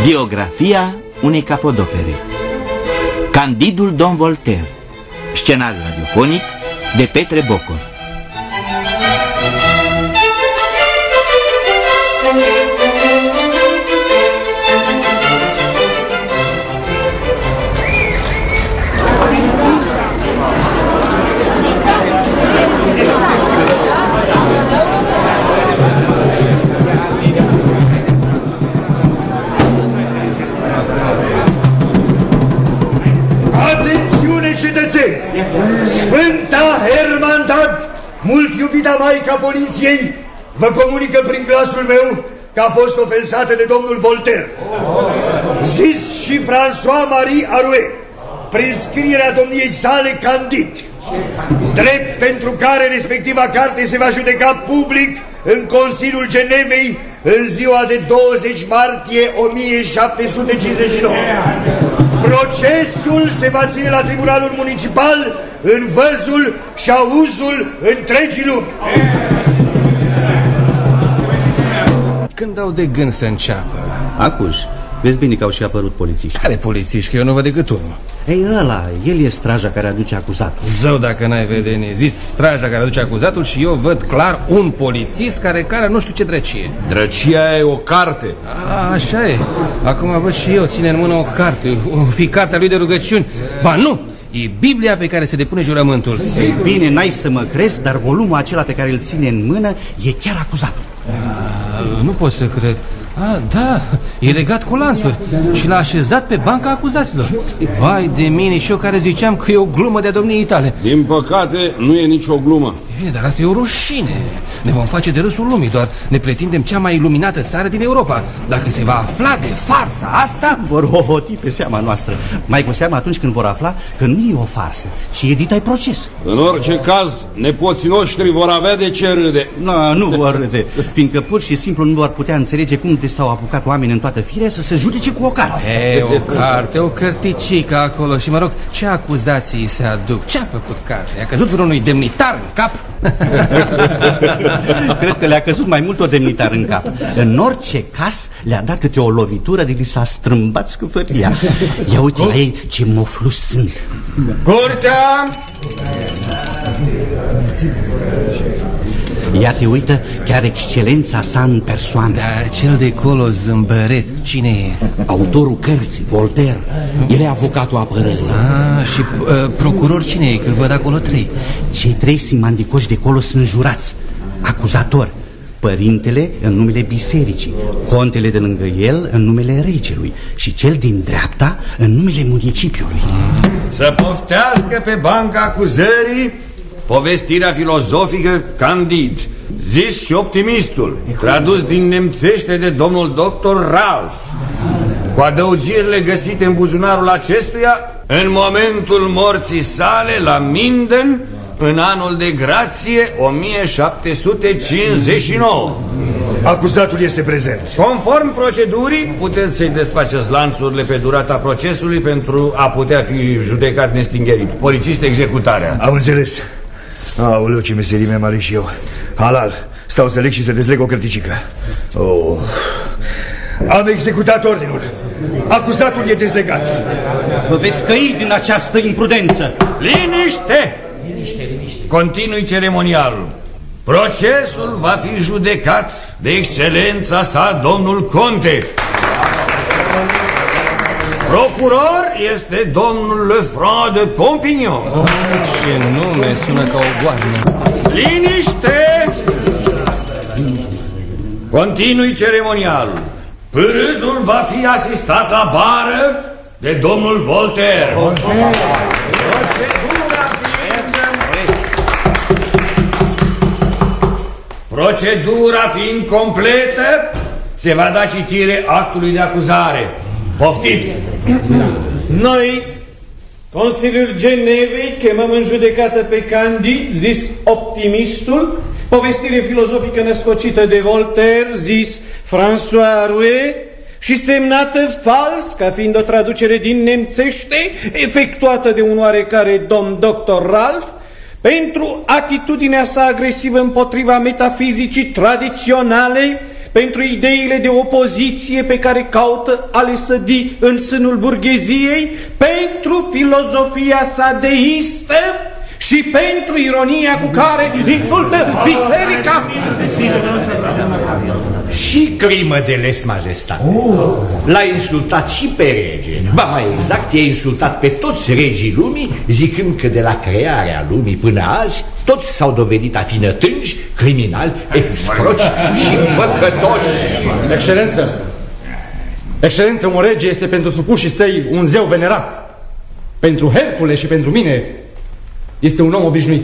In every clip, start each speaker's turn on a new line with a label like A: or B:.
A: Biografia unei capodopere. Candidul Don Voltaire. Scenariu radiofonic de Petre Bocor.
B: Sfânta Hermandad, mult iubita Maica Poliției, vă comunică prin glasul meu că a fost ofensată de domnul Voltaire, zis și François-Marie Arouet, prin scrierea domniei sale Candide, drept pentru care respectiva carte se va judeca public în Consiliul Genevei în ziua de 20 martie 1759. Procesul se va ține la Tribunalul Municipal în văzul și auzul întregii lumi.
C: Când au de gând să înceapă?
D: Acuș, vezi bine că au și apărut polițiști.
C: Care polițiști? Că eu nu văd decât unul.
D: Ei, ăla, el e straja care aduce acuzatul.
C: Zău dacă n-ai vedenie. Zis straja care aduce acuzatul și eu văd clar un polițist care nu știu ce drăcie.
E: Drăcia e o carte.
C: Așa e. Acum văd și eu, ține în mână o carte. O fi cartea lui de rugăciuni. Ba nu! E Biblia pe care se depune jurământul.
D: Ei bine, n-ai să mă crezi, dar volumul acela pe care îl ține în mână e chiar acuzatul.
C: Nu pot să cred. Da, e legat cu lanțuri și l-a așezat pe banca acuzaților. Vai de mine, și eu care ziceam că e o glumă de domniei tale.
E: Din păcate, nu e nicio glumă.
C: Bine, dar asta e o rușine. Ne vom face de râsul lumii, doar ne pretindem cea mai iluminată țară din Europa. Dacă se va afla de farsa asta...
D: Vor hohoti pe seama noastră. Mai cu seama atunci când vor afla că nu e o farsă, ci e dita-i proces.
E: În orice caz, nepoții noștri vor avea de ce râde.
D: Nu vor râde, fiindcă pur și simplu nu vor putea înțelege cum de s-au apucat oameni în toată firea să se judece cu o carte.
C: O carte, o cărticică acolo. Și mă rog, ce acuzații se aduc? Ce-a făcut carte? A căzut vreunui demnitar în cap?
D: Cred că le-a căzut mai mult o demnitar în cap. În orice caz le-a dat câte o lovitură de li s-a strâmbat scufăria. Ia uite la ei ce moflus sunt.
E: Curtea!
D: Ia te uită, chiar excelența sa în persoană.
C: Da, cel de colo zâmbăreț, cine e?
D: Autorul cărții, Voltaire. El e avocatul apărării.
C: Și procuror cine e? Că văd acolo trei.
D: Cei trei simandicoși de colo sunt jurați. Acuzator, părintele în numele bisericii, contele de lângă el în numele regelui și cel din dreapta în numele municipiului.
E: Să poftească pe banca acuzării povestirea filozofică Candide, zis și optimistul, tradus din nemțește de domnul doctor Ralph, cu adăugirile găsite în buzunarul acestuia în momentul morții sale la Minden, în anul de grație 1759.
B: Acuzatul este prezent.
E: Conform procedurii, puteți să-i desfaceți lanțurile pe durata procesului pentru a putea fi judecat nestingerit. Polițist, executarea.
B: Am înțeles. Aoleu, ce meserie mi-am ales și eu. Halal, stau să leg și să dezleg o cărticică. Am executat ordinul. Acuzatul e dezlegat.
D: Vă veți căi din această imprudență.
E: Liniște! Continui ceremonialul. Procesul va fi judecat de excelența sa, domnul Conte. Procuror este domnul Lefranc de Pompignan.
C: Ce nume, sună ca o goarnă.
E: Liniște! Continui ceremonialul. Pârâdul va fi asistat la bară de domnul Voltaire. Procedura fiind completă, se va da citire actului de acuzare. Poftiți!
F: Noi, Consiliul Genevei, chemăm în judecată pe Candide, zis optimistul, povestire filozofică născocită de Voltaire, zis François Arouet, și semnată fals, ca fiind o traducere din nemțește, efectuată de un oarecare domn doctor Ralph, pentru atitudinea sa agresivă împotriva metafizicii tradiționale, pentru ideile de opoziție pe care caută a le sădi în sânul burgheziei, pentru filozofia sa deistă și pentru ironia cu care insultă biserica.
G: Și crimă de les majestate. L-a insultat și pe rege. Ba mai exact, i-a insultat pe toți regii lumii, zicând că de la crearea lumii până azi toți s-au dovedit a fi nătângi, criminali, excroci și păcătoși.
H: Excelență, un rege este pentru supușii săi un zeu venerat. Pentru Hercule și pentru mine este un om obișnuit.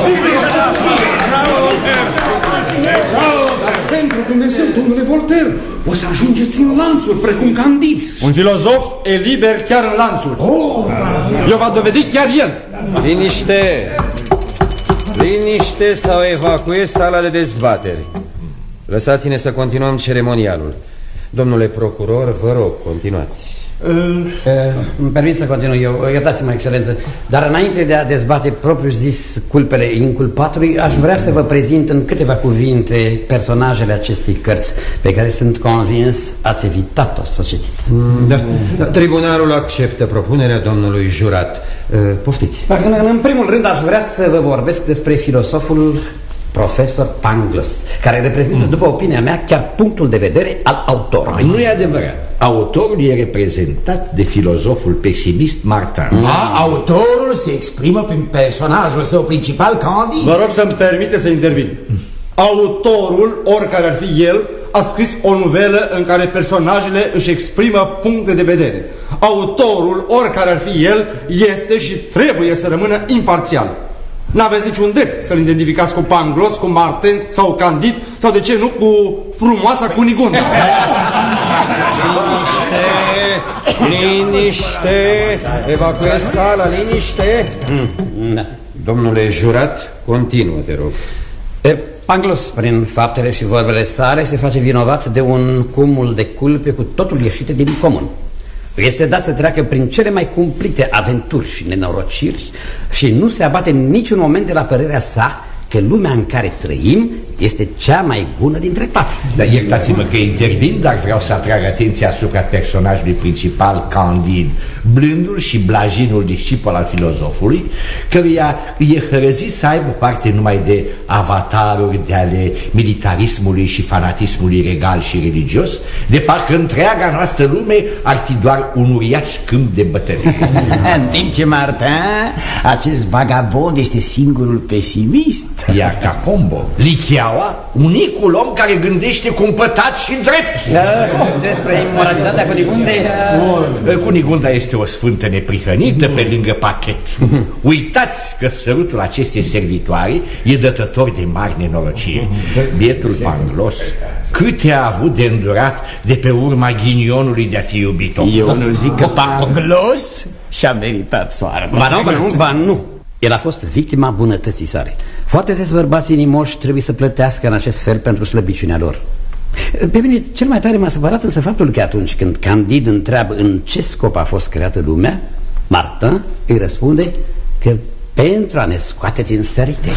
H: Pentru Dumnezeu, domnule Voltaire, o să ajungeți în lanțuri precum Candid. Un filozof e liber chiar în lanțuri. Eu v-a dovedit chiar el.
I: Liniște! Liniște sau evacuez sala de dezbateri. Lăsați-ne să continuăm ceremonialul. Domnule procuror, vă rog, continuați.
J: Îmi permit să continui eu, iertați-mă, excelență, dar înainte de a dezbate propriu zis culpele inculpatului, aș vrea să vă prezint în câteva cuvinte personajele acestei cărți, pe care sunt convins ați evitat-o să citiți.
I: Da. Tribunalul acceptă propunerea domnului jurat. Poftiți.
J: În primul rând aș vrea să vă vorbesc despre filosoful profesor Pangloss, care reprezintă, după opinia mea, chiar punctul de vedere al autorului.
G: Nu e adevărat. Autorul e reprezentat de filozoful pesimist Martin.
K: Autorul se exprimă prin personajul său principal, Candid.
H: Vă rog să-mi permite să intervin. Autorul, oricare ar fi el, a scris o novelă în care personajele își exprimă puncte de vedere. Autorul, oricare ar fi el, este și trebuie să rămână imparțial. N-aveți niciun drept să-l identificați cu Pangloss, cu Martin sau Candid sau, de ce nu, cu frumoasa Cunigunda.
I: Liniște! Evacuez sala, liniște! Domnule jurat, continuă, te rog.
J: Pangloss, prin faptele și vorbele sale, se face vinovat de un cumul de culpe cu totul ieșite din comun. Este dat să treacă prin cele mai cumplite aventuri și nenorociri și nu se abate în niciun moment de la părerea sa că lumea în care trăim este cea mai bună dintre toate.
G: Dar iertați-mă că intervin, dar vreau să atrag atenția asupra personajului principal, Candid, blândul și blajinul discipol al filozofului, căruia e hărăzit să aibă parte numai de avataruri de ale militarismului și fanatismului regal și religios, de parcă întreaga noastră lume ar fi doar un uriaș câmp de bătălie.
K: În timp ce Martin, acest vagabond, este singurul pesimist.
G: Iar Cacombo, Lichiaua, unicul om care gândește cumpătat și drept.
J: Despre imoralitatea Cunigundei...
G: Cunigunda este o sfântă neprihănită pe lângă pachet. Uitați că sărutul acestei servitoare e dătător de mari nenorociri. Bietul Pangloss, câte a avut de îndurat de pe urma ghinionului de a fi iubit-o.
K: Eu nu zic că Pangloss și-a meritat soarta.
J: Ba nu. El a fost victima bunătății sale. Foarte des bărbații inimoși trebuie să plătească în acest fel pentru slăbiciunea lor. Pe mine cel mai tare m-a supărat însă faptul că atunci când Candid întreabă în ce scop a fost creată lumea, Martin îi răspunde că pentru a ne scoate din sărite.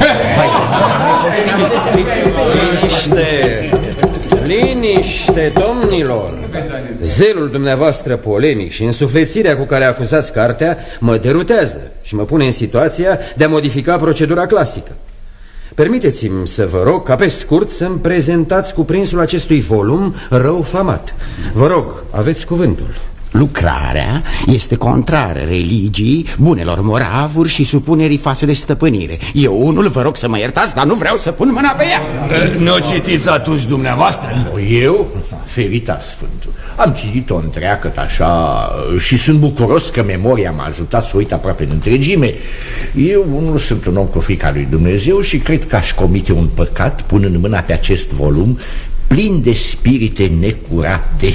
I: Liniște, domnilor! Zelul dumneavoastră polemic și însuflețirea cu care acuzați cartea mă derutează și mă pune în situația de a modifica procedura clasică. Permiteți-mi să vă rog ca pe scurt să-mi prezentați cuprinsul acestui volum rău famat. Vă rog, aveți cuvântul.
K: Lucrarea este contrară religiei, bunelor moravuri și supunerii față de stăpânire. Eu unul vă rog să mă iertați, dar nu vreau să pun mâna pe ea.
E: Nu o citiți atunci dumneavoastră?
G: Eu? Ferita Sfântul. Am citit-o întreagă așa și sunt bucuros că memoria m-a ajutat să uit aproape în întregime. Eu unul sunt un om cu frica lui Dumnezeu și cred că aș comite un păcat punând mâna pe acest volum plin de spirite necurate.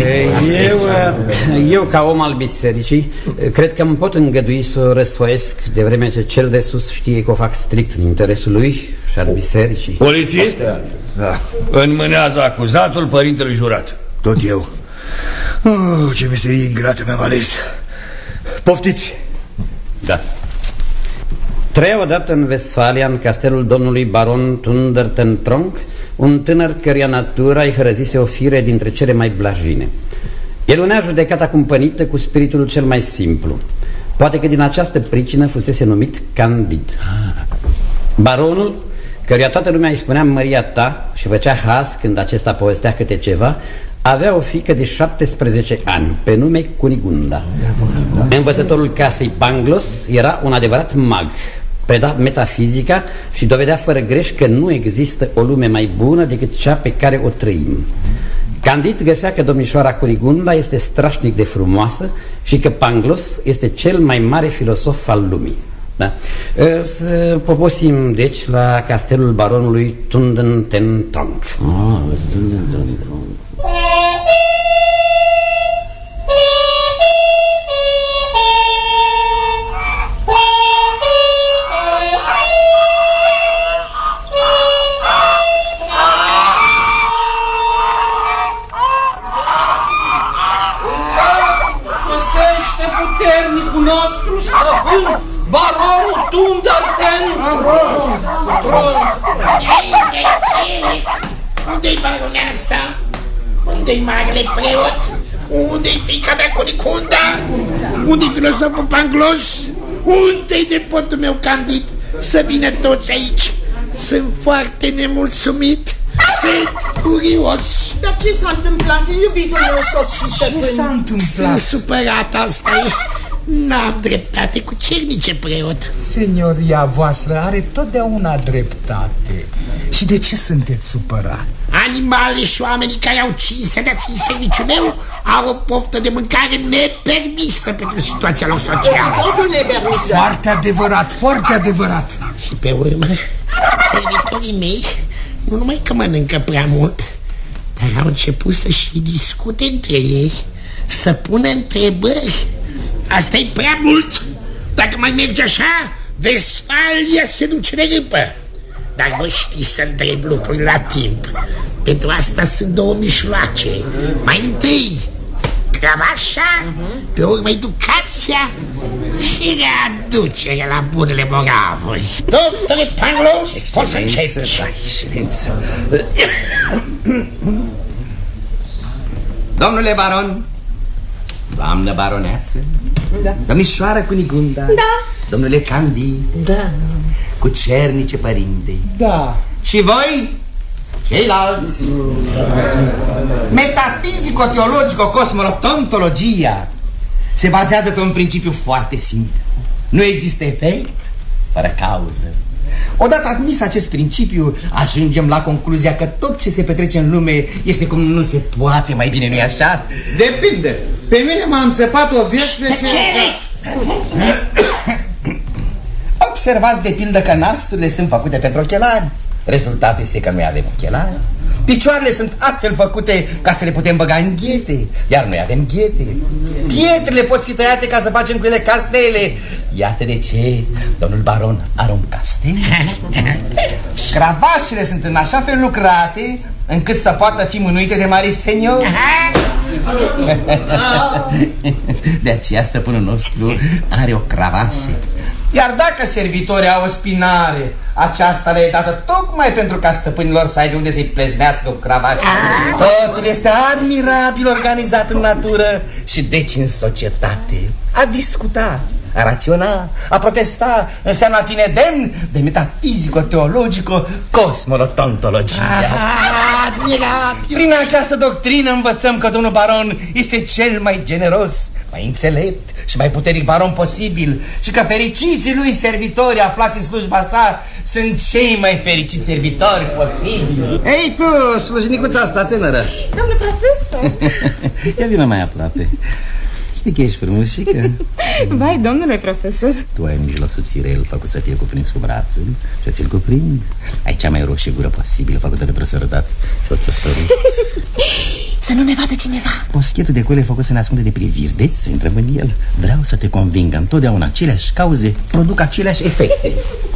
J: Eu ca om al bisericii cred că îmi pot îngădui să o răsfoiesc, de vreme ce cel de sus știe că o fac strict în interesul lui și al bisericii.
E: Polițist? Da. Înmânează acuzatul părintelui jurat.
B: Tot eu. Ce meserie ingrată mi-am ales. Poftiți.
J: Da. Trăia odată în Vestfalia, în castelul domnului baron Thundertentronk, un tânăr căruia natura îi hărăzise o fire dintre cele mai blajine. El unea judecata cumpănită cu spiritul cel mai simplu. Poate că din această pricină fusese numit Candid. Baronul, căruia toată lumea îi spunea Maria ta și făcea haz când acesta povestea câte ceva, avea o fiică de 17 ani, pe nume Cunigunda. Învățătorul casei Pangloss era un adevărat mag. Preda metafizica și dovedea fără greș că nu există o lume mai bună decât cea pe care o trăim. Candid găsea că domnișoara Cunigunda este strașnic de frumoasă și că Pangloss este cel mai mare filosof al lumii. Da. Să poposim, deci, la castelul baronului Tundententonk.
L: Puternicul nostru stăpân, baronul Tundententonk.
M: Unde-i baroneasa? Unde-i marele preot? Unde-i fiica mea Cunigunda? Unde-i filosoful Pangloss? Unde-i nepotul meu Candid? Să vină toți aici. Sunt foarte nemulțumit. Sunt furios.
L: Dar ce s-a întâmplat, iubitul meu soț și stăpân?
M: Ce s-a întâmplat? Sunt supărat, asta e. N-am dreptate cu cernice, preot.
N: Senioria voastră are totdeauna dreptate. Și de ce sunteți supărat?
M: Animalele și oamenii care au cinstea de a fi în serviciul meu au o poftă de mâncare nepermisă pentru situația lor socială.
L: Totul nepermisă.
N: Foarte adevărat, foarte adevărat.
M: Și pe urmă, servitorii mei nu numai că mănâncă prea mult, dar au început să și discute între ei, să pună întrebări. Asta e prea mult. Dacă mai merge așa, Vestfalia se duce de râpă. Dar voi știți să întreb lucruri la timp. Pentru asta sunt două mijloace. Mai întâi cravașa, pe urmă educația și readucerea la bunele moravuri. Doctore Pangloss, poți să începi.
O: Excelență. Domnule baron, doamnă baroneasă, da. Domnișoară Cunigunda, da. Domnule Candid, da. Cu cernice părinte,
N: da.
O: Și voi, ceilalți, metafizico-teologico-cosmolotontologia se bazează pe un principiu foarte simplu. Nu există efect fără cauză. Odată admis acest principiu, ajungem la concluzia că tot ce se petrece în lume este cum nu se poate, mai bine, nu-i așa?
P: Depinde. Pe mine m-a înțepat o viață.
O: Observați de pildă că nasurile sunt făcute pentru ochelari. Rezultatul este că noi avem ochelari. Picioarele sunt astfel făcute ca să le putem băga în ghete, iar noi avem ghete. Pietrele pot fi tăiate ca să facem cu ele castele. Iată de ce domnul baron are un castel. Cravașele sunt în așa fel lucrate încât să poată fi mânuite de mari seniori. De aceea stăpânul nostru are o cravașă. Iar dacă servitorii au o spinare, aceasta le-e dată tocmai pentru ca stăpânilor să aibă unde să-i pleznească cu cravașa. Totul este admirabil organizat în natură și deci în societate. A discuta, a raționa, a protesta înseamnă a fi nedemn de metafizico-teologico-cosmolotontologia. Admirabil! Prin această doctrină învățăm că domnul baron este cel mai generos, mai înțelept și mai puternic baron posibil și că fericiții lui servitori aflați în slujba sa sunt cei mai fericiți servitori posibili. Ei tu, slujnicuța asta tânără!
Q: Domnule profesor!
O: Ia vină mai aproape. Știi că ești frumușică?
Q: Vai, domnule profesor.
O: Tu ai în mijloc subțirel făcut să fie cuprins cu brațul și ți-l cuprind. Ai cea mai roșie gură posibilă făcută pentru sărătat și o să sărut.
Q: Să nu ne vadă cineva.
O: Boschetul de cuele făcut să ne ascunde de priviri. Deci să intrăm în el. Vreau să te conving că întotdeauna aceleași cauze produc aceleași efecte.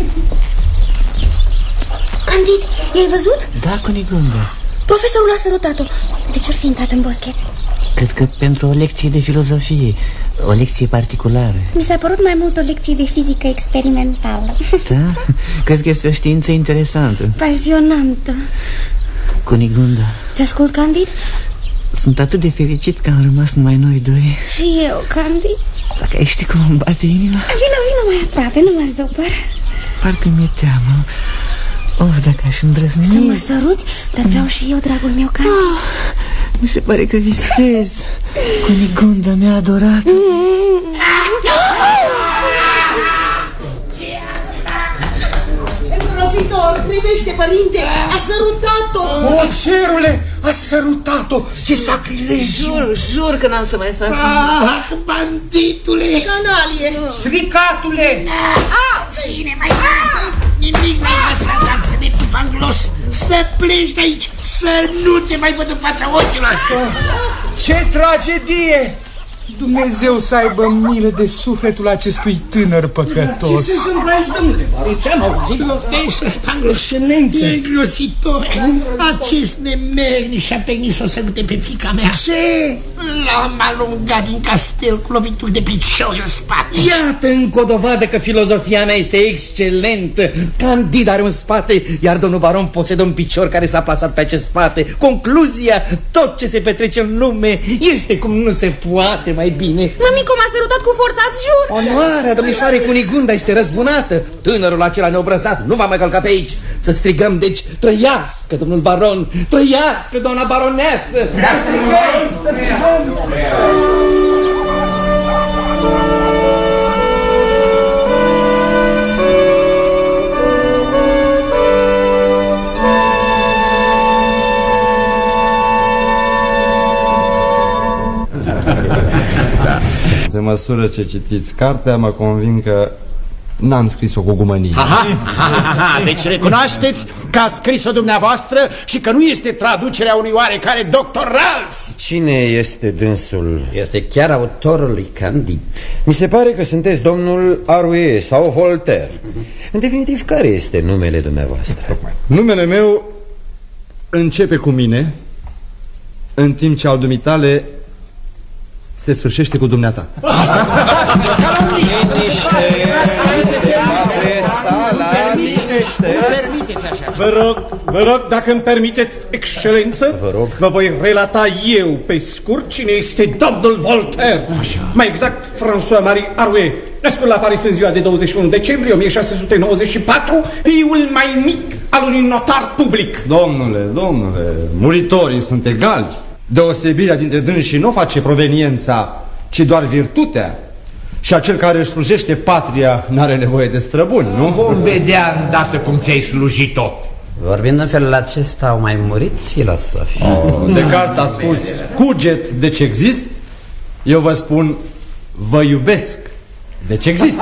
Q: Candid, i-ai văzut?
O: Da, Cunigunda.
Q: Profesorul a sărutat-o. De ce-or fi intrat în boschet?
R: Cred că pentru o lecție de filozofie, o lecție particulară.
Q: Mi s-a părut mai mult o lecție de fizică experimentală.
R: Da? Cred că este o știință interesantă.
Q: Pasionantă.
R: Cunigunda,
Q: Te ascult, Candid?
R: sunt atât de fericit că am rămas numai noi doi.
Q: Și eu, Candid.
R: Dacă ai ști cum îmi bate inima.
Q: Vino mai aproape, nu mă zdupăr.
R: Parcă mi-e teamă. Dacă aș îndrăzni.
Q: Să mă săruți, dar vreau și eu, dragul meu, Candid.
R: Mi se pare că visez. Cunigunda mea adorată.
L: Îngrozitor, privește, părinte, a sărutat-o.
B: O, cerule, a sărutat-o. Ce sacrilegiu.
R: Jur că n-am să mai fac.
M: Ah, banditule.
L: Canalie.
B: Stricatule.
M: Ține mai nimic n-ai învățat să ne fii panglos. Să pleci de aici, să nu te mai văd în fața ochilor.
N: Ce tragedie! Dumnezeu să aibă milă de sufletul acestui tânăr păcătos.
O: Ce se întâmplă aici, domnule? Baron, ce-am auzit?
M: Pangloșenență. Îngrozitor, acest nemernic și-a permis să o sărute pe fiica mea.
O: Ce?
M: L-am alungat din castel cu lovituri de picior în spate.
O: Iată încă o dovadă că filozofia mea este excelentă. Candid are un spate, iar domnul baron posedă un picior care s-a plasat pe acest spate. Concluzia, tot ce se petrece în lume este cum nu se poate mai bine.
Q: Mămico m-a sărutat cu forța, îți jur.
O: Onoarea domnișoarei Cunigunda este răzbunată. Tânărul acela neobrăzat nu va mai călca pe aici. Să strigăm, deci, trăiască domnul baron, trăiască doamna baroneasă. Să strigăm, să strigăm.
H: Pe măsură ce citiți cartea, mă convin că n-am scris-o cu gumănie.
K: Deci recunoașteți că ați scris-o dumneavoastră și că nu este traducerea unui oarecare doctor Ralph.
I: Cine este dânsul? Este chiar autorul lui Candid. Mi se pare că sunteți domnul Arouet sau Voltaire. În definitiv, care este numele dumneavoastră?
H: Numele meu începe cu mine, în timp ce al dumitale se sfârșește cu dumneata.
F: Vă rog, dacă îmi permiteți, excelență, vă voi relata eu pe scurt cine este domnul Voltaire. Mai exact, François-Marie Arouet, născut la Paris în ziua de 21 decembrie 1694, fiul mai mic al unui notar public.
H: Domnule, muritorii sunt egali. Deosebirea dintre dânsii nu face proveniența, ci doar virtutea. Și acel care își slujește patria n-are nevoie de străbuni, nu?
K: Vom vedea îndată cum ți-ai slujit-o.
J: Vorbind în felul acesta, au mai murit filosofii.
H: Descartes a spus, cuget, deci exist. Eu vă spun, vă iubesc, deci exist.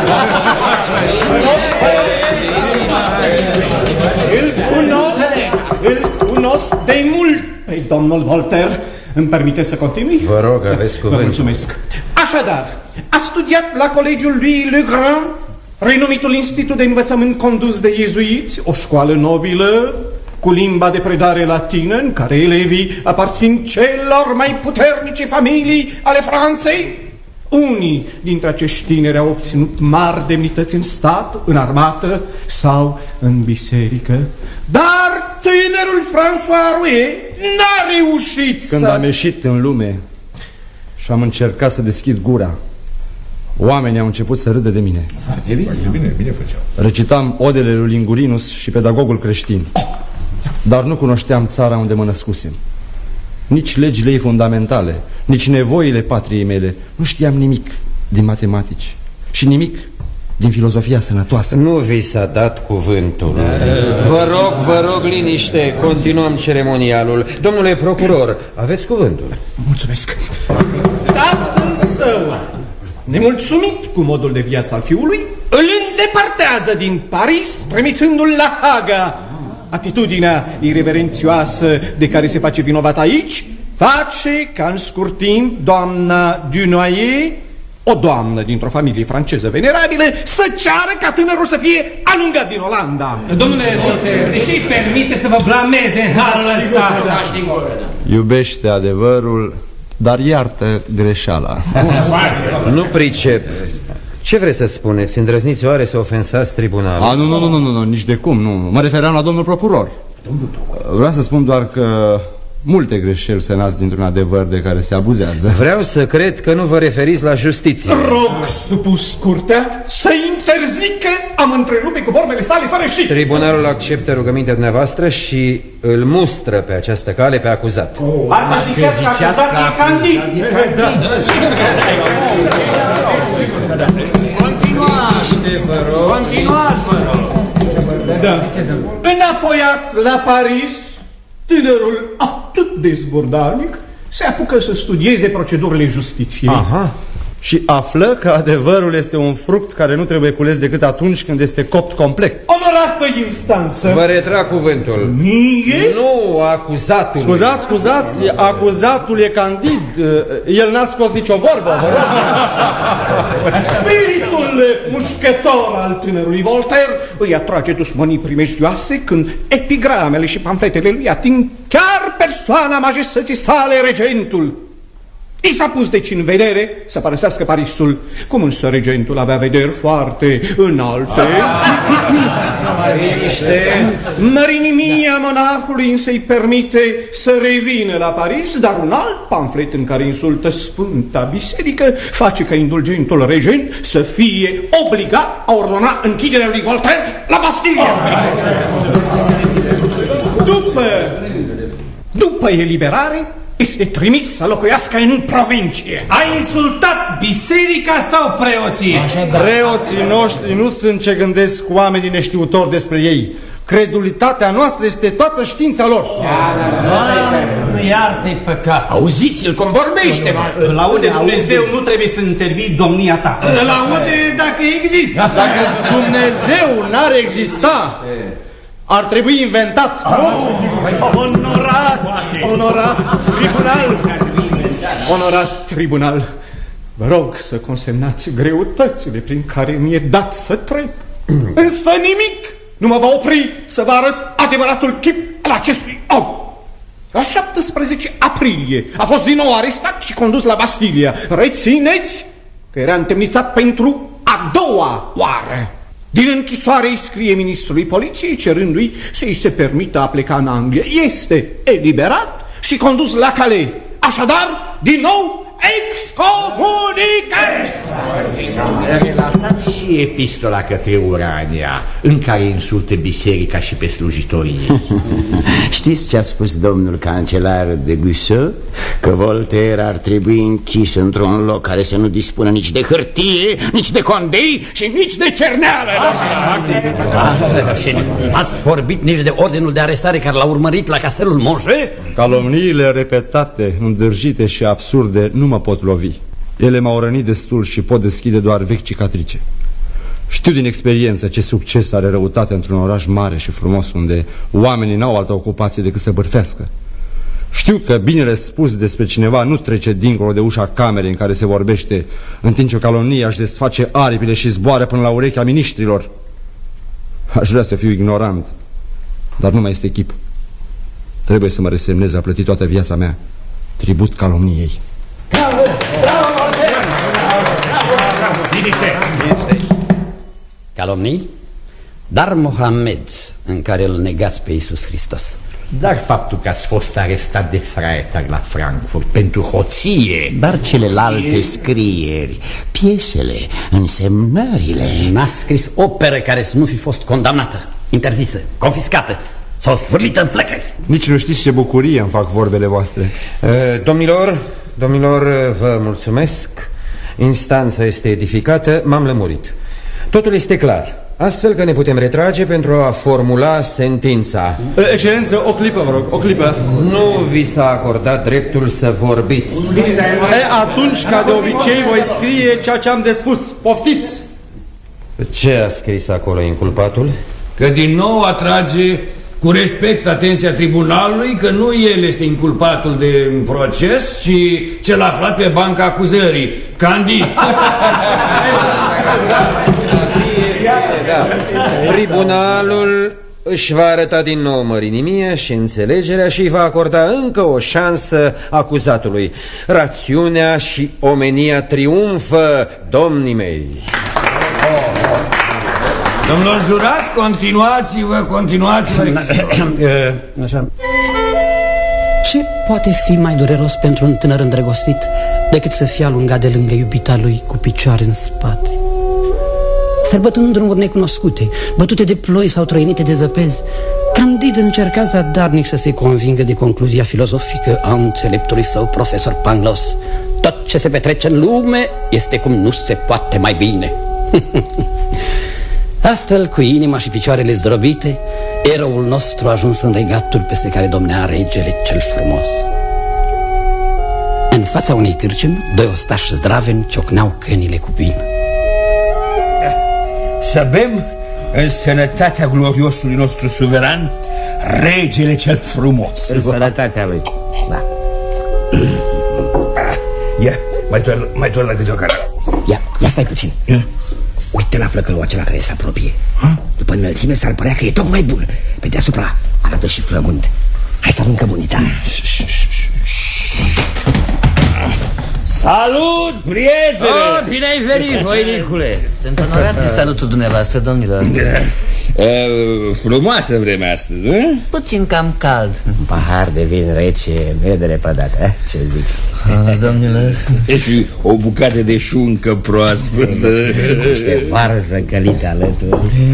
F: Îl cunosc de mult pe domnul Voltaire. Îmi permite să continui?
I: Vă rog, aveți cuvântul.
F: Vă mulțumesc. Așadar, a studiat la colegiul lui Le Grand, renumitul institut de învățământ condus de iezuiți, o școală nobilă cu limba de predare latină, în care elevii aparțin celor mai puternice familii ale Franței. Unii dintre acești tineri au obținut mari demnități în stat, în armată sau în biserică. Dar tânărul François Arouet n-a reușit
H: Când am ieșit în lume și am încercat să deschid gura, oamenii au început să râdă de mine.
K: Foarte bine făceau.
H: Recitam odele lui Lingurinus și pedagogul creștin, dar nu cunoșteam țara unde mă născusem, nici legile ei fundamentale, nici nevoile patriei mele. Nu știam nimic din matematici și nimic din filozofia sănătoasă.
I: Nu vi s-a dat cuvântul. Vă rog liniște. Continuăm ceremonialul. Domnule procuror, aveți cuvântul.
F: Mulțumesc. Tatăl său, nemulțumit cu modul de viață al fiului, îl îndepărtează din Paris, trimițându-l la Haga. Atitudinea ireverențioasă de care se face vinovat aici face ca în scurt timp doamna Dunoyer, o doamnă dintr-o familie franceză venerabilă, să ceară ca tânărul să fie alungat din Olanda.
P: Domnule Voltaire, de ce-i permite să vă blameze în halul ăsta?
H: Iubește adevărul, dar iartă greșeala.
I: Nu pricep. Ce vreți să spuneți? Îndrăzniți oare să ofensați tribunalul?
H: Nu, nici de cum, nu. Mă refeream la domnul procuror. Vreau să spun doar că multe greșeli se nasc dintr-un adevăr de care se abuzează.
I: Vreau să cred că nu vă referiți la justiție.
F: Rog, supus curtea, să interzică am întrerupe cu vorbele sale fără și...
I: Tribunalul acceptă rugămintea dumneavoastră și îl mustră pe această cale pe acuzat.
F: Parcă ziceați că acuzat e Candid.
E: Continuați, vă rog.
F: Da. Înapoiat la Paris, tânărul atât de zburdalnic se apucă să studieze procedurile justiției.
H: Aha. Și află că adevărul este un fruct care nu trebuie cules decât atunci când este copt complet.
F: Onorată instanță!
I: Vă retrag cuvântul.
F: Mie?
I: Nu, acuzatul.
H: Scuzați, acuzatul e Candid. El n-a scos nicio vorbă, vă rog.
F: Spiritul mușchetor al tânărului Voltaire îi atrage dușmănii primejdioase când epigramele și pamfletele lui ating chiar persoana majestății sale, regentul. I s-a pus deci în vedere să părăsească Parisul, cum însă regentul avea vederi foarte înalte. Mărinimia monarhului însă îi permite să revină la Paris, dar un alt pamflet în care insultă Sfânta Biserică face ca indulgentul regent să fie obligat a ordona închiderea lui Voltaire la Bastille. După eliberare, este trimis să locuiască în provincie.
P: A insultat biserica sau preoții?
H: Preoții noștri nu sunt ce gândesc oamenii neștiutori despre ei. Credulitatea noastră este toată știința lor.
J: Nu iartă-i păcat.
D: Auziți-l cum vorbește. Îl aude Dumnezeu, nu trebuie să intervii domnia ta.
P: Îl aude dacă există.
H: Dacă Dumnezeu n-ar exista, ar trebui inventat.
F: Onorat tribunal, vă rog să consemnați greutățile prin care mi-e dat să trec. Însă nimic nu mă va opri să vă arăt adevăratul chip al acestui om. La 17 aprilie a fost din nou arestat și condus la Bastilia. Rețineți că era întemnițat pentru a doua oară. Din închisoare îi scrie ministrului poliției cerându-i să-i se permită a pleca în Anglia. Este eliberat și condus la Calais. Așadar, din nou, excomunicat!
G: Relatați și epistola către Urania, în care insultă biserica și pe slujitorii.
K: Știți ce a spus domnul cancelar de Gussot? Că Voltaire ar trebui închis într-un loc care să nu dispună nici de hârtie, nici de condei și nici de cerneală.
J: Și n-ați vorbit nici de ordinul de arestare care l-a urmărit la castelul Monge?
H: Calomniile repetate, îndârjite și absurde nu mă pot lovi. Ele m-au rănit destul și pot deschide doar vechi cicatrice. Știu din experiență ce succes are răutatea într-un oraș mare și frumos, unde oamenii n-au altă ocupație decât să bârfească. Știu că binele spus despre cineva nu trece dincolo de ușa camerei în care se vorbește, în timp ce o calomnie își desface aripile și zboară până la urechea miniștrilor. Aș vrea să fiu ignorant, dar nu mai este chip. Trebuie să mă resemnez a plăti toată viața mea tribut calomniei.
J: Calomnii? Dar Mohamed, în care îl negați pe Iisus Hristos.
G: Dar faptul că ați fost arestat de Freitag la Frankfurt pentru hoție.
K: Dar celelalte scrieri, piesele, însemnările.
J: N-a scris operă care să nu fi fost condamnată, interzisă, confiscată sau sfârlită în flăcări.
H: Nici nu știți ce bucurie îmi fac vorbele voastre.
I: Domnilor, vă mulțumesc. Instanța este edificată, m-am lămurit. Totul este clar, astfel că ne putem retrage pentru a formula sentința.
H: Excelență, o clipă, vă rog, o clipă.
I: Nu vi s-a acordat dreptul să vorbiți.
H: Atunci, ca de obicei, voi scrie ceea ce am de spus. Poftiți!
I: Ce a scris acolo inculpatul?
E: Că din nou atrage cu respect atenția tribunalului că nu el este inculpatul de proces, ci cel aflat pe banca acuzării, Candid.
I: Tribunalul își va arăta din nou mărinimia și înțelegerea și îi va acorda încă o șansă acuzatului. Rațiunea și omenia triumfă, domnii mei.
E: Domnul jurat, continuați-vă.
J: Așa. Ce poate fi mai dureros pentru un tânăr îndrăgostit decât să fie alungat de lângă iubita lui cu picioare în spate? Sărbătând drumuri necunoscute, bătute de ploi sau trăinite de zăpezi, Candid încerca zadarnic să se convingă de concluzia filozofică a înțeleptului său profesor Pangloss. Tot ce se petrece în lume este cum nu se poate mai bine. Astfel, cu inima și picioarele zdrobite, eroul nostru a ajuns în regatul peste care domnea regele cel frumos. În fața unei cârciumi, doi ostași zdraveni ciocneau cănile cu vin.
E: Să bem în sănătatea gloriosului nostru suveran, regele cel frumos.
K: În sănătatea lui. Da.
E: Ia, mai torn la câte o cara.
K: Ia stai puțin. Uite la flăcălul acela care se apropie. După înălțime s-ar părea că e tocmai bun. Pe deasupra arată și flământ. Hai să aruncăm unita.
E: Salut, prietene!
R: Bine ai venit, voinicule. Sunt onorat de salutul dumneavoastră, domnilor.
E: Frumoasă vremea astăzi, nu?
R: Puțin cam cald.
K: Un pahar de vin rece, nu e de lepădat, ce zici?
R: Domnilor.
E: Și o bucată de șuncă proaspătă.
K: Niște varză călite alături.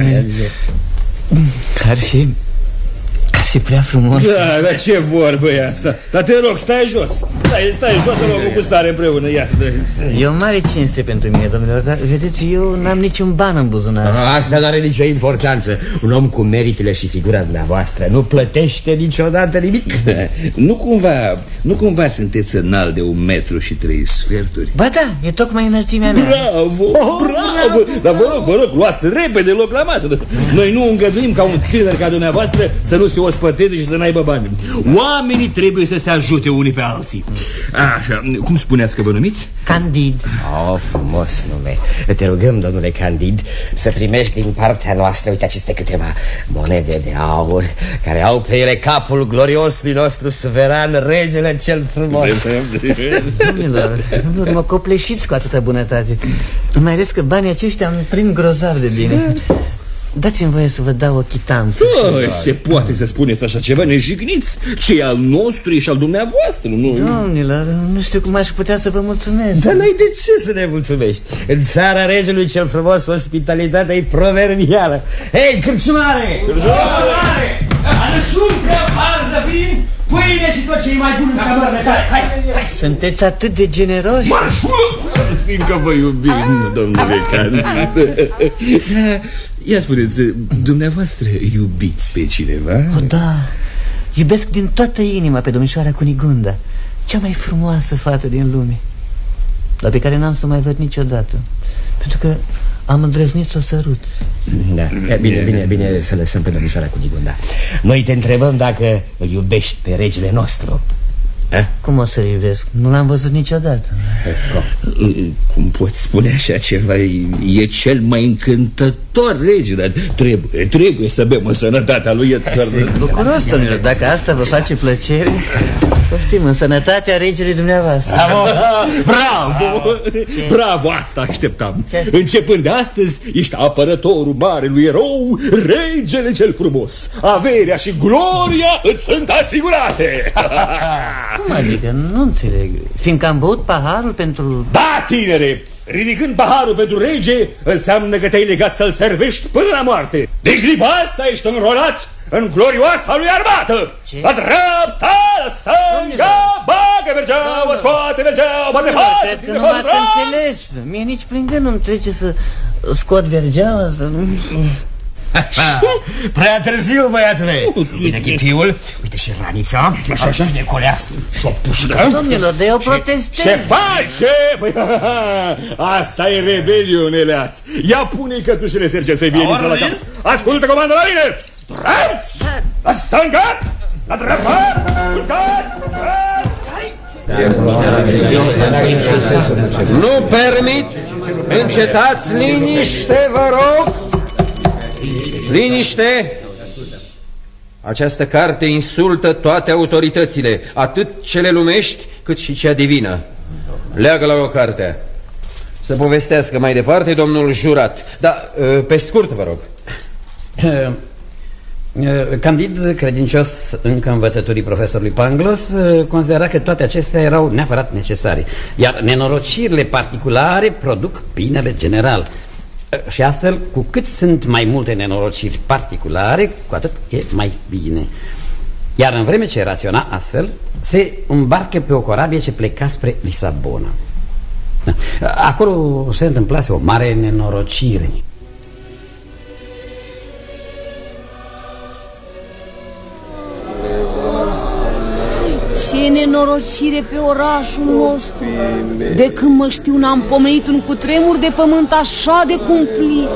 R: Ar fi prea frumos.
E: Da, dar ce vorbă e asta? Dar te rog, stai jos. Stai jos să luăm o gustare împreună. Ia.
R: E o mare cinste pentru mine, domnilor. Dar vedeți, eu n-am niciun ban în buzunar.
K: Asta nu are nicio importanță. Un om cu meritele și figura dumneavoastră nu plătește niciodată nimic.
E: Nu cumva sunteți înalt de 1,3 metri?
R: Ba da, e tocmai înălțimea mea.
E: Bravo. Dar vă rog, luați repede loc la masă. Noi nu îngăduim ca un tânăr ca dumneavoastră să nu se ospăteze și să n-aibă bani. Oamenii trebuie să se ajute unii pe alții. Așa, cum spuneați că vă numiți?
R: Candid.
K: Frumos nume. Te rugăm, domnule Candid, să primești din partea noastră, uite, aceste câteva monede de aur care au pe ele capul gloriosului nostru suveran, regele cel frumos.
R: Domnilor, mă copleșiți cu atâta bunătate. Mai ales că banii aceștia îmi prind grozav de bine. Dați-mi voie să vă dau o chitanță.
E: Se poate să spuneți așa ceva? Ne jigniți? Ce e al nostru e și al dumneavoastră, nu?
R: Domnilor, nu știu cum aș putea să vă mulțumesc.
K: Dar n-ai de ce să ne mulțumești. În țara regelui cel frumos ospitalitatea e proverbială. Hei, cârciumare! Cârciumare!
P: Anășuncă, varză, vin, pâine și tot ce e mai bun în cămările tale. Hai!
R: Sunteți atât de generoși.
E: Fiindcă vă iubim, domnule Candid. Ia spuneți, dumneavoastră iubiți pe cineva?
R: Da, iubesc din toată inima pe domnișoara Cunigunda, cea mai frumoasă fată din lume, dar pe care n-am să o mai văd niciodată, pentru că am îndrăznit să o sărut.
K: Da, bine să lăsăm pe domnișoara Cunigunda. Noi te întrebăm dacă îl iubești pe regele nostru.
R: Cum o să iubesc? Nu l-am văzut niciodată.
E: Cum poți spune așa ceva? E cel mai încântător rege, dar trebuie să bem în sănătatea lui.
R: Bucuros, domnilor, dacă asta vă face plăcere. Poftim, în sănătatea regelui dumneavoastră.
E: Bravo, asta așteptam. Începând de astăzi, ești apărătorul marelui erou, regele cel frumos. Averea și gloria îți sunt asigurate.
R: Cum adică? Nu înțeleg. Fiindcă am băut paharul pentru...
E: Da, tinere! Ridicând paharul pentru rege înseamnă că te-ai legat să-l servești până la moarte. De clipa asta ești înrolat în glorioasa lui armată. Ce? La dreapta, la stânga, bagă mergeau, scoate mergeau, bate față.
R: Cred că nu m-ați înțeles. Mie nici prin gând nu-mi trece să scot vergeaua, să nu...
K: Prea târziu, băiatule. Uite chipiul, uite și ranița. Așa de colea și o pușcă.
R: Domnilor, de eu protestez.
E: Ce face? Asta e rebeliune, leați. Ia pune-i cătușele, Sergel, să-i vie la cap. Ascultă comandă la mine. Drept, la stânga, la dreapta,
I: Nu permit. Încetați, liniște, vă rog. Liniște! Această carte insultă toate autoritățile, atât cele lumești cât și cea divină. Leagă la o carte. Să povestească mai departe domnul jurat. Dar, pe scurt, vă rog.
J: Candid, credincios încă învățăturii profesorului Pangloss, considera că toate acestea erau neapărat necesare, iar nenorocirile particulare produc binele general. Și astfel, cu cât sunt mai multe nenorociri particulare, cu atât e mai bine. Iar în vreme ce raționa astfel, se îmbarcă pe o corabie ce pleca spre Lisabona. Acolo se întâmplase o mare nenorocire.
S: Ce nenorocire pe orașul nostru! De când mă știu n-am pomenit un cutremur de pământ așa de cumplit.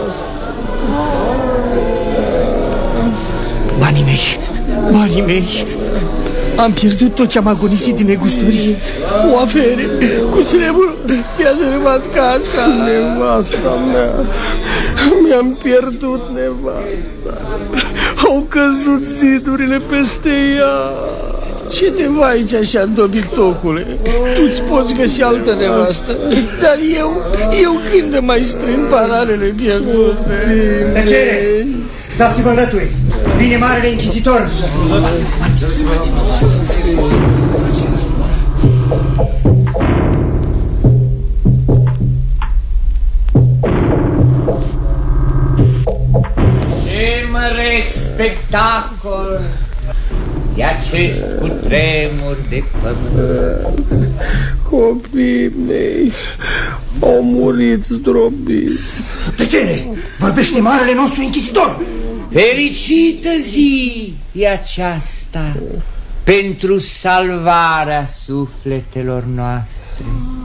T: Banii mei, am pierdut tot ce-am agonisit din negusturi. O avere, cutremur, mi-a dărâmat casa. Nevasta mea, mi-am pierdut nevasta. Au căzut zidurile peste ea. Ce te vai aici așa, dobiltocule? Tu-ți poți găsi altă nevastă, dar eu când de mai strâng paralele pierdute?
P: Tăcere! Dați-vă înlături! Vine marele inchizitor!
K: Ce măreț spectacol e acest cutremur de pământ.
T: Copiii mei au murit zdrobiți.
P: Tăcere! Vorbește marele nostru inchizitor!
K: Fericită zi e aceasta pentru salvarea sufletelor noastre.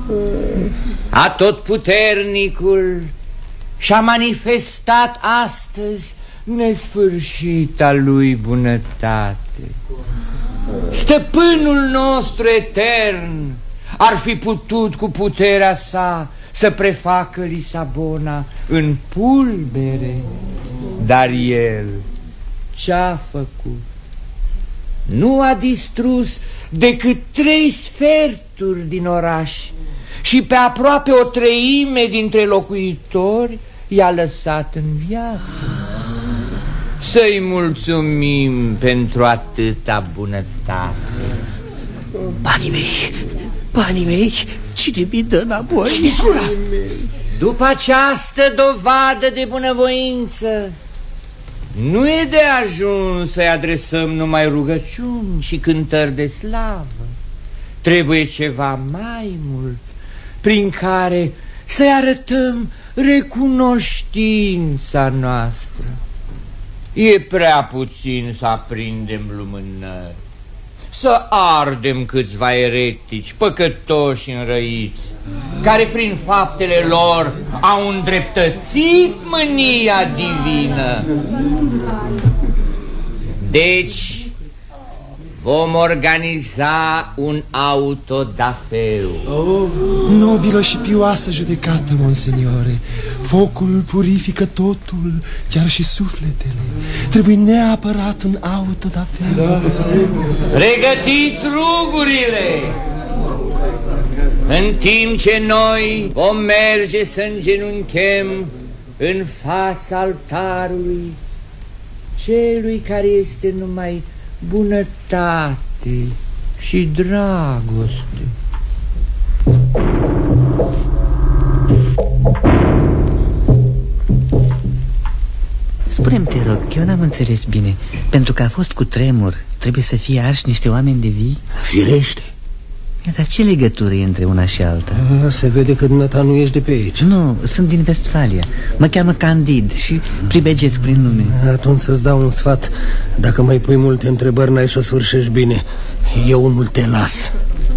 K: Atotputernicul și-a manifestat astăzi nesfârșita lui bunătate. Stăpânul nostru etern ar fi putut cu puterea sa să prefacă Lisabona în pulbere, dar el ce-a făcut? Nu a distrus decât 3 sferturi din oraș și pe aproape o 1/3 dintre locuitori i-a lăsat în viață. Să-i mulțumim pentru atâta bunătate.
T: Banii mei, cine mi dă înapoi?
K: Cizura! După această dovadă de bunăvoință, nu e de ajuns să-i adresăm numai rugăciuni și cântări de slavă. Trebuie ceva mai mult, prin care să-i arătăm recunoștința noastră. E prea puțin să aprindem lumânări, să ardem câțiva eretici, păcătoși înrăiți, care prin faptele lor au îndreptățit mânia divină. Deci vom organiza un autodafeu.
N: Nobilă și pioasă judecată, monseniore. Focul purifică totul, chiar și sufletele. Trebuie neapărat un autodafeu.
K: Pregătiți rugurile! În timp ce noi vom merge să îngenunchem în fața altarului celui care este numai bunătate și dragoste.
R: Spune-mi, te rog, eu n-am înțeles bine. Pentru că a fost cutremur, trebuie să fie arși niște oameni de vii?
T: Firește.
R: Dar ce legătură e între una și alta?
C: Se vede că dumneata nu ești de pe aici.
R: Nu, sunt din Vestfalia. Mă cheamă Candid și pribegesc prin lume.
C: Atunci să-ți dau un sfat. Dacă mai pui multe întrebări, n-ai să o sfârșești bine. Eu unul te las.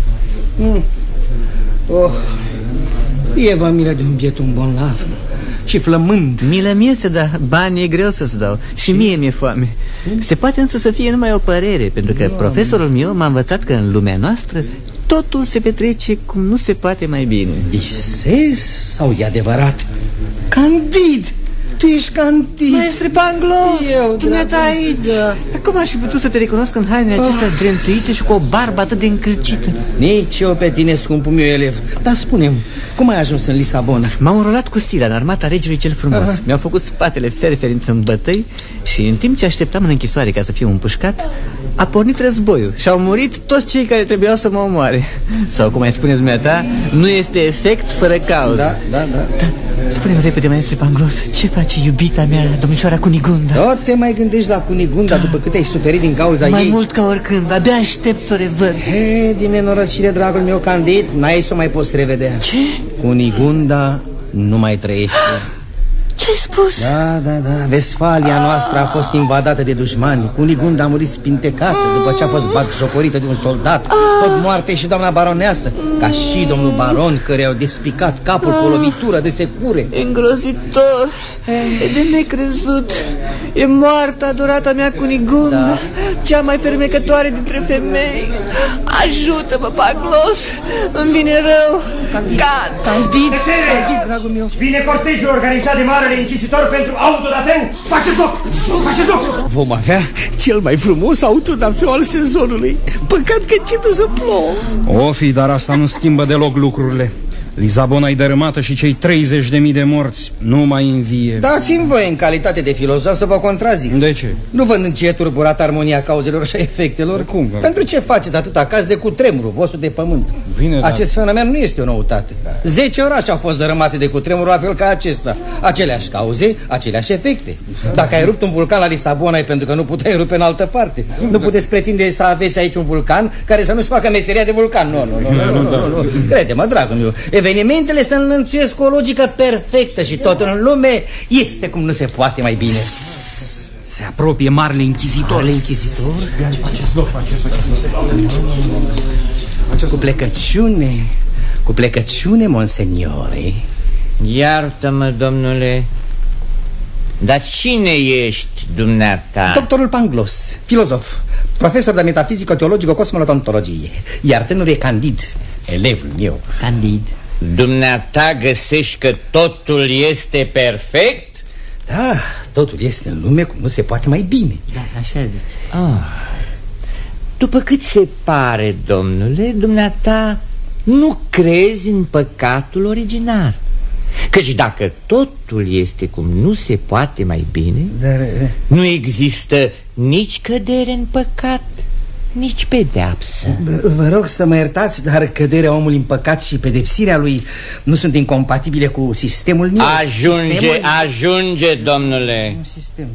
T: E vă milă de un bietul bolnav și flămând.
R: Milă mie să da, bani e greu să-ți dau. Și mie mi-e foame. Se poate însă să fie numai o părere, pentru că profesorul meu m-a învățat că în lumea noastră totul se petrece cum nu se poate mai bine.
T: Visez sau e adevărat? Candid,
R: Tu ești Candid. Maestre Pangloss, dumneata aici. Cum aș fi putut să te recunosc în hainele acestea zdrențuite și cu o barbă atât de încălcită?
O: Nici eu pe tine, scumpul meu elev. Dar spune-mi, cum ai ajuns în Lisabona?
R: M-am înrolat cu Sila în armata regelui cel frumos. Mi-au făcut spatele ferferință în bătăi și în timp ce așteptam în închisoare ca să fiu împușcat, a pornit războiul și au murit toți cei care trebuiau să mă omoare. Sau cum ai spune dumneata, nu este efect fără cauză.
O: Da.
R: Spune-mi repede, maestre Pangloss, ce face iubita mea, domnișoara Cunigunda?
O: Tot te mai gândești la Cunigunda după cât ai suferit din cauza ei?
R: Mai mult ca oricând, abia aștept să o revăd.
O: Din nenorocire, dragul meu Candid, n-ai să o mai poți revedea.
R: Ce?
O: Cunigunda nu mai trăiește.
R: Ce-ai spus?
O: Da, Vestfalia noastră a fost invadată de dușmani. Cunigunda a murit spintecată după ce a fost batjocorită de un soldat. Tot moarte și doamna baroneasă, ca și domnul baron, care au despicat capul cu o lovitură de secure.
R: Îngrozitor, e de necrezut. E moartă adorata mea Cunigunda, cea mai fermecătoare dintre femei. Ajută-mă, Pangloss, îmi vine rău.
O: Candid, dragul meu.
P: Vine cortegiul organizat de marele închisitor pentru autodafeu. Faceți loc!
T: Vom avea cel mai frumos autodafeu al sezonului. Păcat că începe să plouă.
U: O fi, dar asta nu schimbă deloc lucrurile. Lisabona e dărâmată și cei 30.000 de morți nu mai învie.
O: Dați-mi voi în calitate de filozof să vă contrazic.
U: De ce?
O: Nu văd în ce e turburat armonia cauzelor și a efectelor.
U: Cum?
O: Pentru ce faceți atâta caz de cutremurul vostru de pământ?
U: Bine,
O: acest fenomen nu este o noutate. 10 orașe au fost dărâmate de cutremur, la fel ca acesta. Aceleași cauze, aceleași efecte. Dacă ai rupt un vulcan la Lisabona e pentru că nu puteai rupe în altă parte. Nu puteți pretinde să aveți aici un vulcan care să nu-și facă meseria de vulcan. Nu. Crede-mă, dragul meu, evenimentele se înlănțuiesc cu o logică perfectă și tot în lume este cum nu se poate mai bine.
U: Se apropie marele închizitor.
O: Cu plecăciune, monseniore.
K: Iartă-mă, domnule, dar cine ești, dumneata?
O: Doctorul Pangloss, filozof, profesor de metafizică, teologică, cosmotontologie. Iar tânărul e Candid, elevul meu.
R: Candid.
K: Dumneata găsești că totul este perfect?
O: Da, totul este în lume cum nu se poate mai bine.
R: Da, așa zic.
K: După cât se pare, domnule, dumneata nu crezi în păcatul originar. Căci dacă totul este cum nu se poate mai bine, nu există nici cădere în păcat, nici pedeapsă.
O: Vă rog să mă iertați, dar căderea omului în păcat și pedepsirea lui nu sunt incompatibile cu sistemul meu.
K: Ajunge, domnule.
O: Un sistem.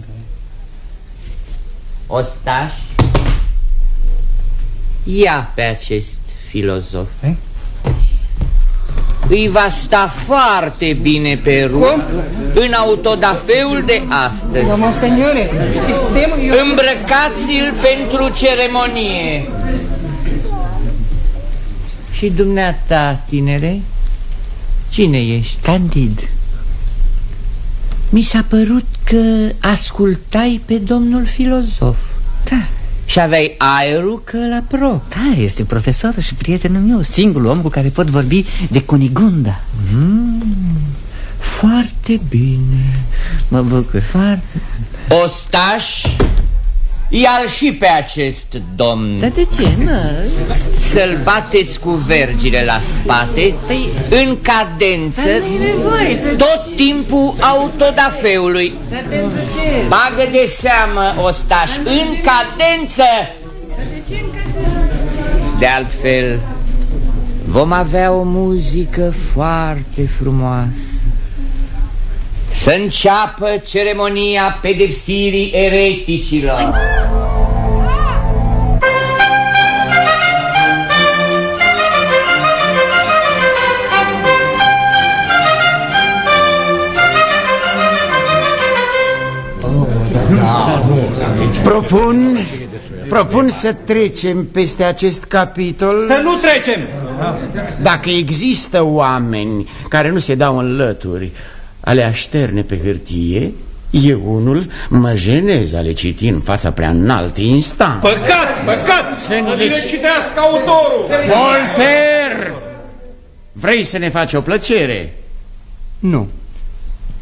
K: Ostaș, ia pe acest filozof. Îi va sta foarte bine pe rup în autodafeul de astăzi.
O: Monseniore, sistemul...
K: Îmbrăcați-l pentru ceremonie. Și dumneata, tinere, cine ești?
R: Candid.
K: Mi s-a părut că ascultai pe domnul filozof.
R: Da.
K: Și aveai aerul că la pro.
R: Da, este profesorul și prietenul meu, singurul om cu care pot vorbi de Cunigunda.
K: Foarte bine.
R: Mă bucur.
K: Foarte. Ostaș, ia-l și pe acest domn.
R: Dar de ce?
K: Să-l bateți cu vergile la spate, în cadență, tot timpul autodafeului.
R: Dar pentru ce?
K: Bagă de seamă, ostaș, în cadență. De altfel, vom avea o muzică foarte frumoasă. Să înceapă ceremonia pedepsirii ereticilor. Propun să trecem peste acest capitol.
P: Să nu trecem!
K: Dacă există oameni care nu se dau în lături a le așterne pe hârtie, eu unul mă jenez a le citi în fața prea înalte instanțe.
P: Păcat! Să le citească autorul!
K: Voltaire! Vrei să ne faci o plăcere?
R: Nu.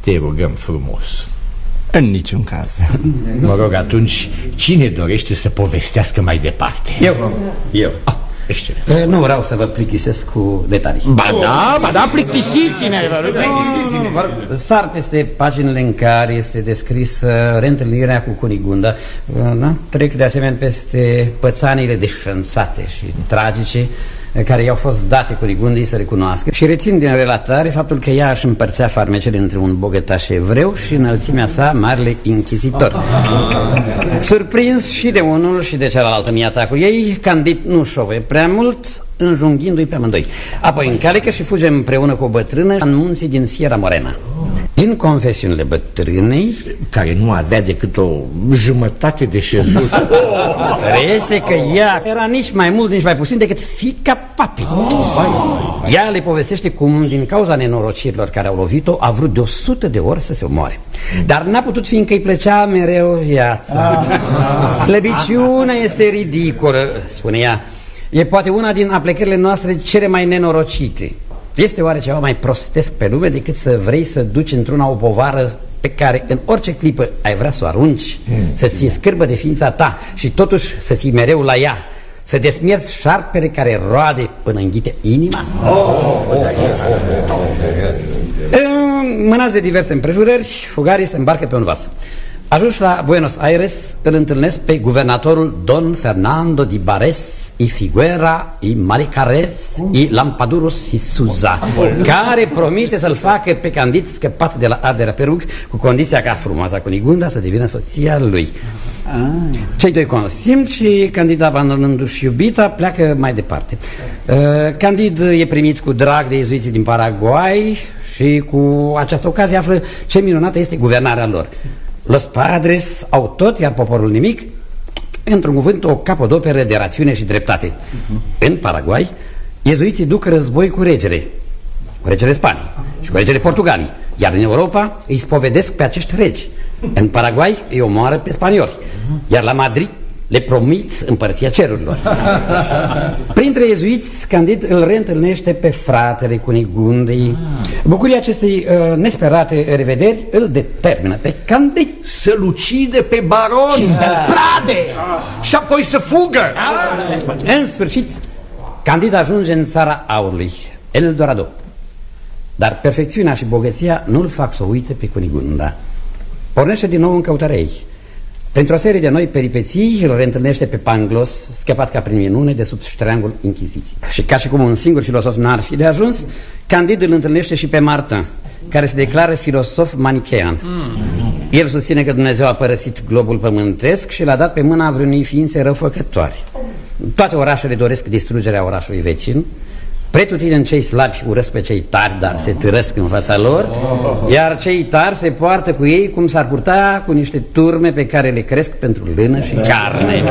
G: Te rugăm frumos.
A: În niciun caz.
G: Mă rog, atunci, cine dorește să povestească mai departe?
I: Eu.
G: Excelent.
I: Nu vreau să vă plictisesc cu detalii.
K: Ba da, plictisiți-ne.
J: Sar peste paginile în care este descrisă reîntâlnirea cu Cunigunda. Trec de asemenea peste pățanile deșanțate și tragice care i-au fost date Cunigundei să recunoască și rețin din relatare faptul că ea își împărțea farmecele între un bogătaș evreu și înălțimea sa marele inchizitor. Surprins și de unul și de celălalt în atacul ei, Candid nu șove prea mult, înjunghindu-i pe amândoi. Apoi încalecă și fuge împreună cu o bătrână în munții din Sierra Morena. Din confesiunile bătrânei,
G: care nu avea decât o jumătate de șezut,
J: reiese că ea era nici mai mult, nici mai puțin decât fiica papei. Ea le povestește cum, din cauza nenorocirilor care au lovit-o, a vrut de 100 de ori să se omoare. Dar n-a putut, fiindcă îi plăcea mereu viața. Slăbiciunea este ridicolă, spune ea. E poate una din aplecările noastre cele mai nenorocite. Este oare ceva mai prostesc pe lume decât să vrei să duci într-una o povară pe care în orice clipă ai vrea să o arunci, să ți-e scârbă de ființa ta și totuși să ții mereu la ea, să desmierzi șarpele care roade până înghite inima? Mânați de diverse împrejurări, fugarii se îmbarcă pe un vas. Ajuns la Buenos Aires, îl întâlnesc pe guvernatorul Don Fernando de Barés y Figuera y Maricarez y Lampaduros y Souza, care promite să-l facă pe Candid scăpat de la arderea pe rug, cu condiția ca frumoasa Cunigunda să devină soția lui. Cei doi consimt și Candid, abandonându-și iubita, pleacă mai departe. Candid e primit cu drag de iezuiții din Paraguay și cu această ocazie află ce minunată este guvernarea lor. Los padres au tot, iar poporul nimic. Într-un cuvânt, o capodoperă de rațiune și dreptate. În Paraguay, iezuiții duc război cu regele Spaniei și cu regele Portugalii, iar în Europa îi spovedesc pe acești regi. În Paraguay îi omoară pe spanioli, iar la Madrid le promit împărăția cerurilor. Printre iezuiți, Candid îl reîntâlnește pe fratele Cunigundei. Bucuria acestei nesperate revederi îl determină pe Candid
G: să-l ucide pe baron
J: și să-l prade
G: și apoi să fugă.
J: În sfârșit, Candid ajunge în țara aurului, El Dorado. Dar perfecțiunea și bogăția nu-l fac să uite pe Cunigunda. Pornește din nou în căutarea ei. Printr-o serie de noi peripeții îl reîntâlnește pe Pangloss, scăpat ca prin minune de sub ștreangul Inchiziției. Și ca și cum un singur filosof n-ar fi de ajuns, Candid îl întâlnește și pe Martin, care se declară filosof manichean. El susține că Dumnezeu a părăsit globul pământesc și l-a dat pe mâna vreunei ființe răufăcătoare. Toate orașele doresc distrugerea orașului vecin. Pretutindeni cei slabi urăsc pe cei tari, dar se târăsc în fața lor, iar cei tari se poartă cu ei cum s-ar purta cu niște turme pe care le cresc pentru lână și carne.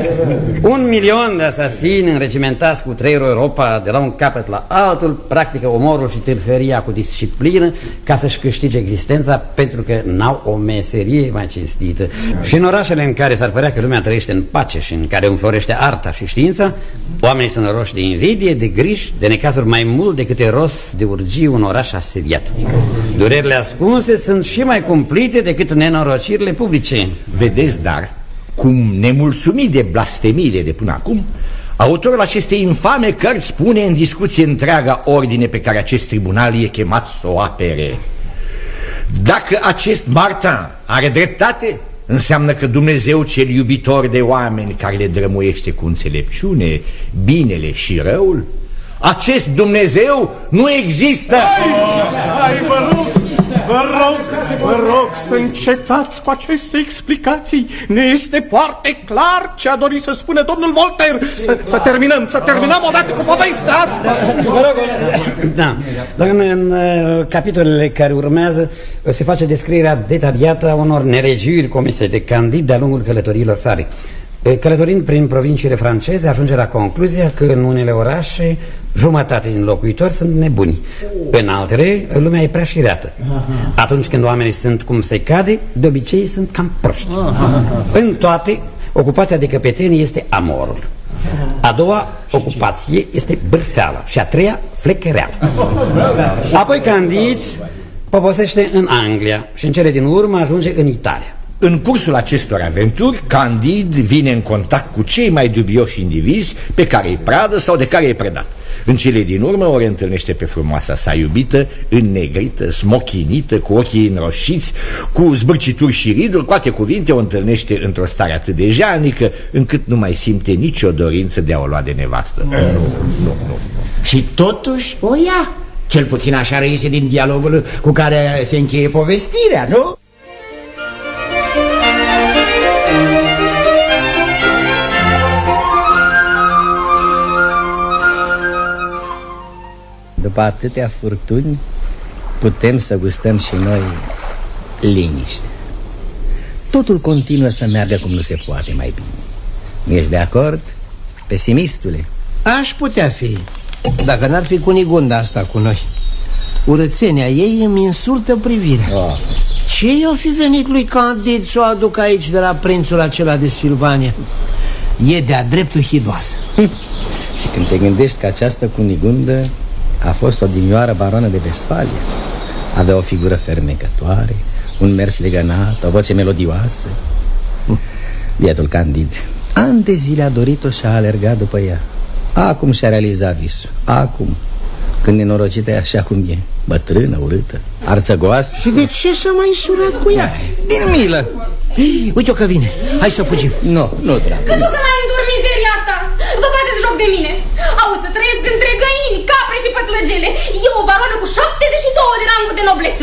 J: 1.000.000 de asasini înregimentați cu 3 Europa de la un capăt la altul practică omorul și tâlhăria cu disciplină ca să-și câștige existența, pentru că n-au o meserie mai cinstită. Și în orașele în care s-ar părea că lumea trăiește în pace și în care înflorește arta și știința, oamenii sunt roși de invidie, de griji, de necazuri mai mult decât eros de urgii un oraș asediat. Durerile ascunse sunt și mai cumplite decât nenorocirile publice.
G: Vedeți, dar, cum nemulțumit de blasfemiile de până acum, autorul acestei infame cărți pune în discuție întreaga ordine pe care acest tribunal e chemat să o apere. Dacă acest Martin are dreptate, înseamnă că Dumnezeu cel iubitor de oameni, care le drămuiește cu înțelepciune binele și răul, acest Dumnezeu nu există.
F: Hai, vă rog să încetați cu aceste explicații. Ne este foarte clar ce a dorit să spună domnul Voltaire. Să terminăm odată cu povestea asta.
J: Da. Dar în capitolele care urmează se face descrierea detaliată a unor neregiuri comise de Candid de-a lungul călătoriilor sale. Călătorind prin provinciile franceze, ajunge la concluzia că în unele orașe jumătate din locuitori sunt nebuni, în altele lumea e prea șireată. Atunci când oamenii sunt cum se cade, de obicei sunt cam proști. În toate, ocupația de căpetenie este amorul. A doua ocupație este bârfeala și a treia flechereala. Apoi Candid poposește în Anglia și în cele din urmă ajunge în Italia.
G: În cursul acestor aventuri, Candid vine în contact cu cei mai dubioși indivizi pe care îi pradă sau de care îi predat. În cele din urmă o reîntâlnește pe frumoasa sa iubită, înnegrită, smochinită, cu ochii înroșiți, cu zbârcituri și riduri. Cu alte cuvinte, o întâlnește într-o stare atât de jalnică încât nu mai simte nicio dorință de a o lua de nevastă. Nu.
K: Și totuși o ia. Cel puțin așa reiese din dialogul cu care se încheie povestirea, nu?
R: După atâtea furtuni, putem să gustăm și noi liniște. Totul continuă să meargă cum nu se poate mai bine. Nu ești de acord, pesimistule?
L: Aș putea fi, dacă n-ar fi Cunigunda asta cu noi. Urățenia ei îmi insultă privirea. Ce i-o fi venit lui Candid să o aduc aici de la prințul acela de Silvania? E de-a dreptul hidoasă.
R: Și când te gândești că această Cunigundă a fost o dimioară baronă de Vestfalia, avea o figură fermecătoare, un mers legănat, o voce melodioasă. Bietul Candid ani de zile a dorit-o și a alergat după ea. Acum și-a realizat visul. Acum, când nenorocită e așa cum e, bătrână, urâtă, arțăgoasă.
L: Și de ce s-a mai surat cu ea?
R: Din milă.
L: Uite-o că vine, hai să fugim.
R: Nu, dragă.
Q: Când o să mai îndur mizeria asta? Vă bateți joc de mine. Auzi, să trăiesc între găini, capre și pătlăgele. Eu o baroană cu 72 de ranguri de nobleță.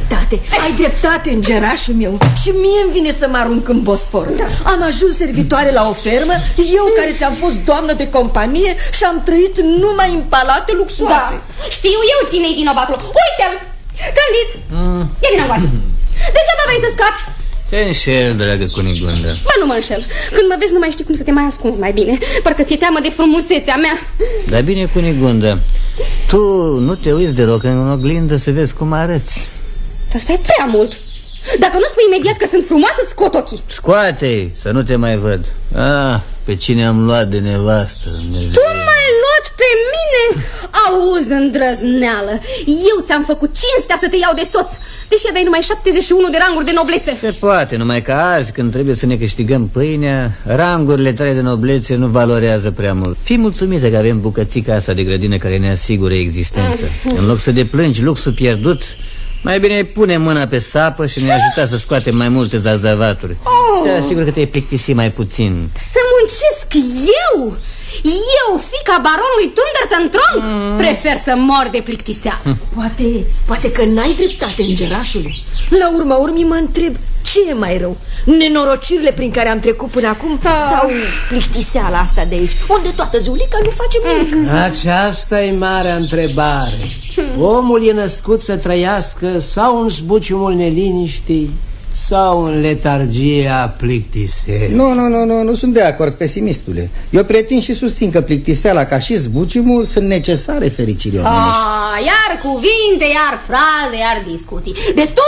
V: Ai dreptate, îngerașul meu. Și mie îmi vine să mă arunc în Bosfor. Am ajuns servitoare la o fermă, eu care ți-am fost doamnă de companie și am trăit numai în palate luxoase.
Q: Știu eu cine-i vinovatul. Uite-l! Candid, ia vină încoace. Degeaba vrei să scapi?
R: Te înșel, dragă Cunigundă.
Q: Bă, nu mă înșel. Când mă vezi nu mai știi cum să te mai ascunzi mai bine. Parcă ți-e teamă de frumusețea mea.
R: Dar bine, Cunigundă, tu nu te uiți deloc în oglindă să vezi cum arăți.
Q: Asta e prea mult. Dacă nu spui imediat că sunt frumoasă, îți scot ochii.
R: Scoate-i, să nu te mai văd. Pe cine am luat de nevastă, Dumnezeu.
Q: Tu m-ai luat pe mine? Auzi, îndrăzneală, eu ți-am făcut cinstea să te iau de soț, deși aveai numai 71 de ranguri de noblețe.
R: Se poate, numai că azi, când trebuie să ne câștigăm pâinea, rangurile tale de noblețe nu valorează prea mult. Fii mulțumită că avem bucățica asta de grădină care ne asigură existența. În loc să deplângi luxul pierdut, mai bine pune mâna pe sapă și ne ajuta să scoatem mai multe zarzavaturi. Te asigur că te-ai plictisit mai puțin.
Q: Să muncesc eu? Eu, fiica baronului Thunderton-Tronc? Prefer să mor de plictiseală.
V: Poate că n-ai dreptate, îngerașule. La urma urmii mă întreb, ce e mai rău? Nenorocirile prin care am trecut până acum sau plictiseala asta de aici, unde toată zulica nu face nimic?
L: Aceasta e marea întrebare. Omul e născut să trăiască sau în zbuciumul neliniștii sau în letargia plictiselei.
R: Nu sunt de acord, pesimistule. Eu pretind și susțin că plictiseala ca și zbuciumul sunt necesare fericirii omenești.
Q: Iar cuvinte, iar fraze, iar discuții. Destul!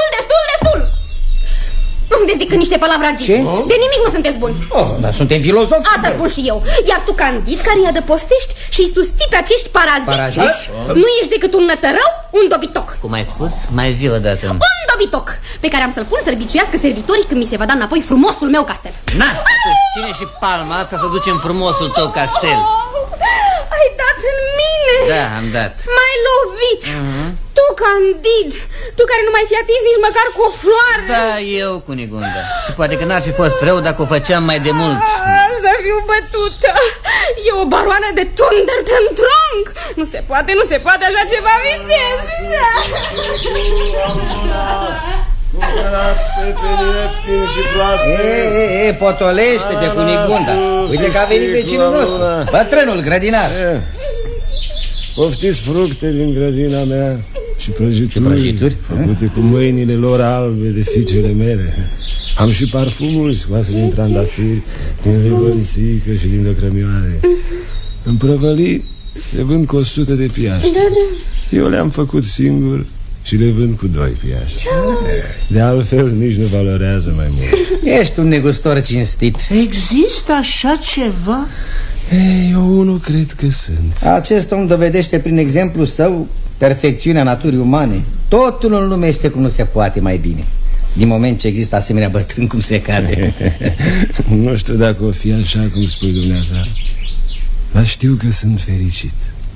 Q: Nu sunteți decât niște palavragi.
R: Ce?
Q: De nimic nu sunteți buni.
R: Dar suntem filozofi.
Q: Asta spun și eu. Iar tu, Candid, care îi adăpostești și îi susții pe acești paraziți, nu ești decât un nătărău, un dobitoc.
R: Cum ai spus? Mai zi o dată.
Q: Un dobitoc pe care am să-l pun să-l biciuiască servitorii când mi se va da înapoi frumosul meu castel.
R: Ține și palma asta să ducem frumosul tău castel.
Q: Ai dat în mine.
R: Da, am dat.
Q: M-ai lovit. Tu, Candid, tu care nu mai fi atins nici măcar cu o floare.
R: Da, eu, Cunigunda. Și poate că n-ar fi fost rău dacă o făceam mai de mult.
Q: Să fiu bătută. E o baroană de Thunderton-Tronc. Nu se poate așa ceva, visez.
R: Potolește-te, Cunigunda. Uite că a venit vecinul nostru, bătrânul grădinar.
W: Poftiți fructe din grădina mea și prăjituri făcute cu mâinile lor albe de fiicele mele. Am și parfumuri scoase din trandafiri, din ribănțică și din lăcrămioare. În prăvălii le vând cu 100 de piaște. Eu le-am făcut singur și le vând cu 2 piaște. De altfel nici nu valorează mai mult.
R: Ești un negustor cinstit.
L: Există așa ceva?
W: Eu unul cred că sunt.
R: Acest om dovedește prin exemplu său perfecțiunea naturii umane.
L: Totul în lume este cum nu se poate mai bine. Din moment ce există asemenea bătrân cum se cade.
W: Nu știu dacă o fi așa cum spui dumneata, dar știu că sunt fericit.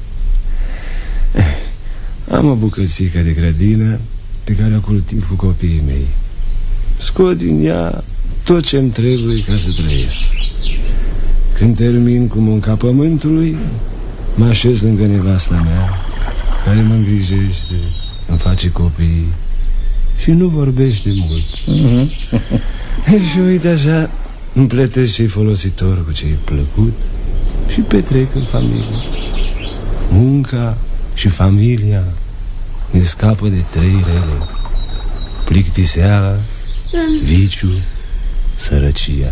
W: Am o bucățică de grădină pe care o cultiv cu copiii mei. Scot din ea tot ce-mi trebuie ca să trăiesc. Când termin cu munca pământului, mă așez lângă nevasta mea, care mă îngrijește, îmi face copii și nu vorbește mult. Și uite așa, îmi plătesc ce-i folositor cu ce-i plăcut și petrec în familie. Munca și familia ne scapă de 3 rele: plictiseala, viciu, sărăcia.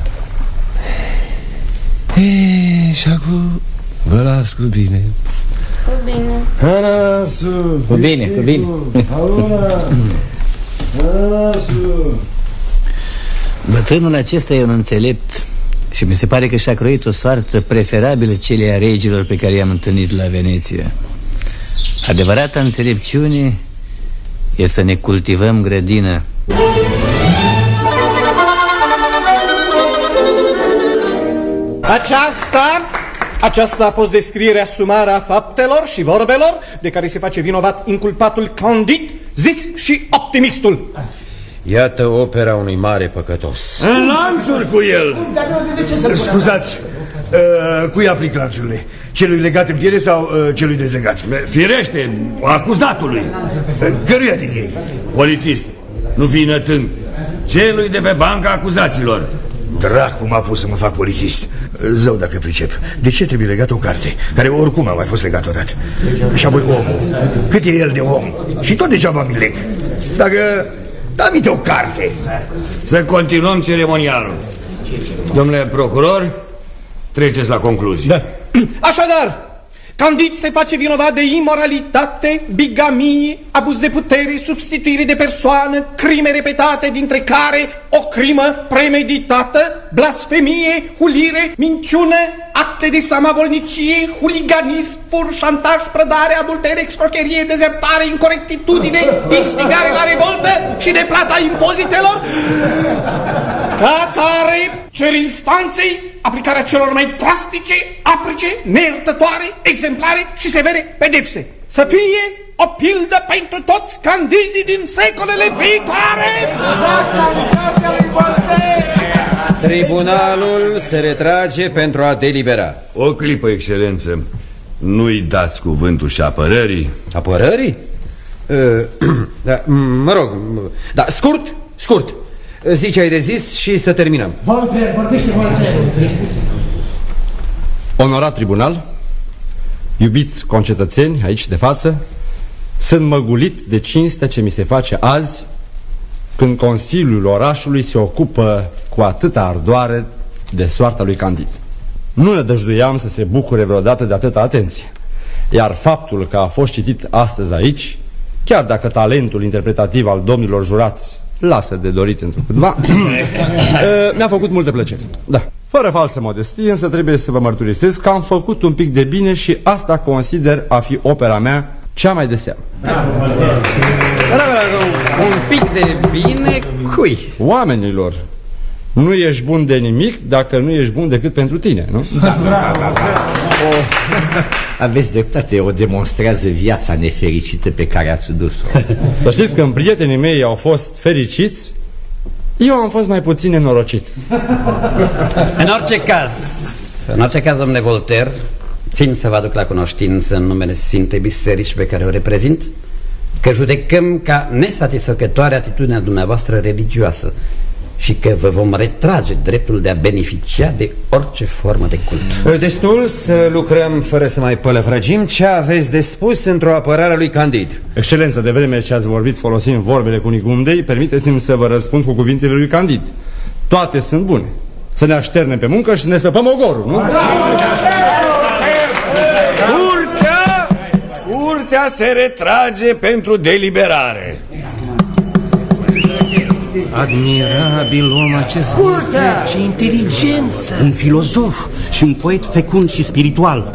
W: Și acum vă las cu bine.
Q: Cu bine.
W: Ananasul,
L: cu bine, cu bine. Bătrânul acesta e un înțelept și mi se pare că și-a croit o soartă preferabilă celei a regilor pe care i-am întâlnit la Veneția. Adevărata înțelepciune e să ne cultivăm grădină.
F: Aceasta a fost descrierea sumară a faptelor și vorbelor de care se face vinovat inculpatul Candid, zis și optimistul.
I: Iată opera unui mare păcătos.
E: În lanțuri cu el!
B: Scuzați, cui aplic lanțurile? Celui legat în piele sau celui dezlegat?
E: Firește, acuzatului.
B: Căruia din ei?
E: Polițist, nu fii nătâng. Celui de pe banca acuzaților.
B: Dracu m-a pus să mă fac polițist. Zău dacă pricep. De ce trebuie legat o carte care oricum a mai fost legat odată? Și apoi omul. Cât e el de om? Și tot degeaba mi leg. Dacă... da-mi o carte.
E: Să continuăm ceremonialul. Domnule procuror, treceți la concluzie.
F: Da. Așadar, Candid se face vinovat de imoralitate, bigamie, abuz de putere, substituire de persoană, crime repetate, dintre care o crimă premeditată, blasfemie, hulire, minciună, acte de samavolnicie, huliganism, fur, șantaj, prădare, adulter, excrocherie, dezertare, incorectitudine, instigare la revoltă și neplata impozitelor. Ca atare, cer instanței aplicarea celor mai drastice, aprice, neiertătoare, exemplare și severe pedepse. Să fie o pildă pentru toți candizii din secolele viitoare.
I: Tribunalul se retrage pentru a delibera.
E: O clipă, excelență. Nu-i dați cuvântul și apărării.
I: Apărării? Da, mă rog, da, scurt. Zici ai de zis și să terminăm.
P: Voltaire, vorbește Voltaire.
H: Onorat tribunal, iubiți concetățeni aici de față, sunt măgulit de cinstea ce mi se face azi, când Consiliul orașului se ocupă cu atâta ardoare de soarta lui Candid. Nu nădăjduiam să se bucure vreodată de atâta atenție, iar faptul că a fost citit astăzi aici, chiar dacă talentul interpretativ al domnilor jurați lasă de dorit întrucâtva, mi-a făcut multă plăcere. Da. Fără falsă modestie, însă trebuie să vă mărturisesc că am făcut un pic de bine și asta consider a fi opera mea cea mai de seamă.
I: Un pic de bine cui?
H: Oamenilor. Nu ești bun de nimic dacă nu ești bun decât pentru tine, nu?
G: Aveți dreptate, o demonstrează viața nefericită pe care ați dus-o.
H: Să știți că când prietenii mei au fost fericiți, eu am fost mai puțin nenorocit.
J: În orice caz, domnule Voltaire, țin să vă aduc la cunoștință în numele Sfintei Biserici pe care o reprezint că judecăm ca nesatisfăcătoare atitudinea dumneavoastră religioasă și că vă vom retrage dreptul de a beneficia de orice formă de cult.
I: Destul să lucrăm fără să mai pălăvrăgim. Ce aveți de spus într-o apărare a lui Candid?
H: Excelență, de vreme ce ați vorbit folosind vorbele Cunigundei, permiteți-mi să vă răspund cu cuvintele lui Candid. Toate sunt bune. Să ne așternem pe muncă și să ne săpăm ogorul, nu?
E: Curtea se retrage pentru deliberare.
C: Admirabil om acest Voltaire, ce inteligență! Un filozof și un poet fecund și spiritual.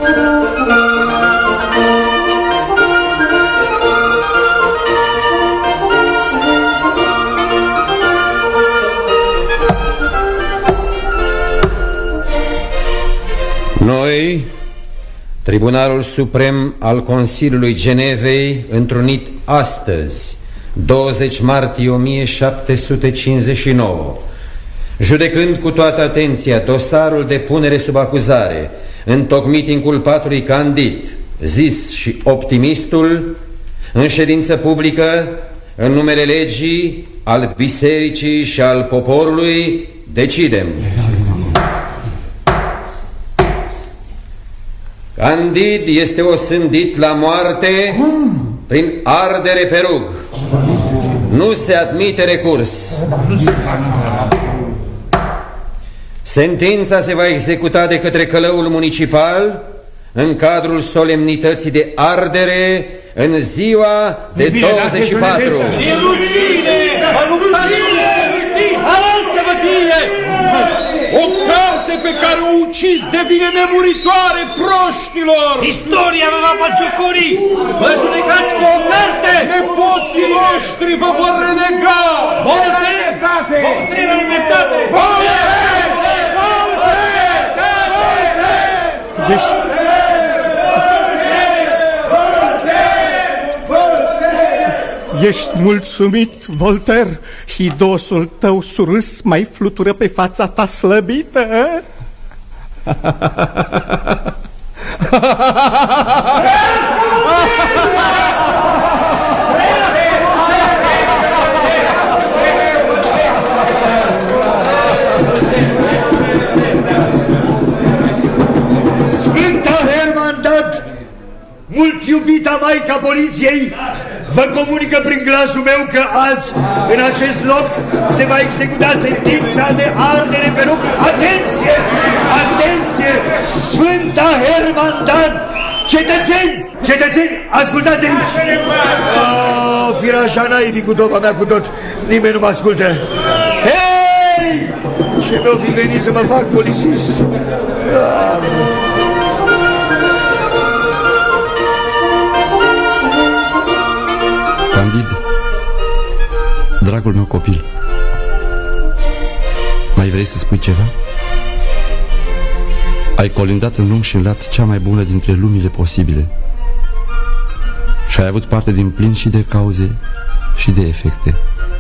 I: Noi, Tribunalul Suprem al Consiliului Genevei, întrunit astăzi, 20 martie 1759, judecând cu toată atenția dosarul de punere sub acuzare, întocmit inculpatului Candid, zis și Optimistul, în ședință publică, în numele legii, al bisericii și al poporului, decidem. Candid este osândit la moarte prin ardere pe rug. Nu se admite recurs. Sentința se va executa de către călăul municipal în cadrul solemnității de ardere în ziua de 24.
D: O carte pe care o ucis devine nemuritoare, proștilor!
P: Istoria vă va bagiocori! Vă judecați cu o carte!
D: Nepoții noștri vă vor renega!
P: Voltaire! Voltaire are dreptate!
N: Ești mulțumit, Voltaire? Hidosul tău surâs mai flutură pe fața ta slăbită?
B: Sfânta Hermandad, mult iubita Maica Poliției, vă comunică prin glasul meu că azi, în acest loc, se va executa sentința de ardere pe rug. Atenție! Atenție! Sfânta Hermandad! Cetățeni! Cetățeni! Ascultați aici! Firașa naibii cu doba mea cu tot. Nimeni nu mă ascultă. Hei! Ce mi-o fi venit să mă fac polițist?
A: Candid, dragul meu copil, mai vrei să spui ceva? Ai colindat în lung și în lat cea mai bună dintre lumile posibile și ai avut parte din plin și de cauze și de efecte.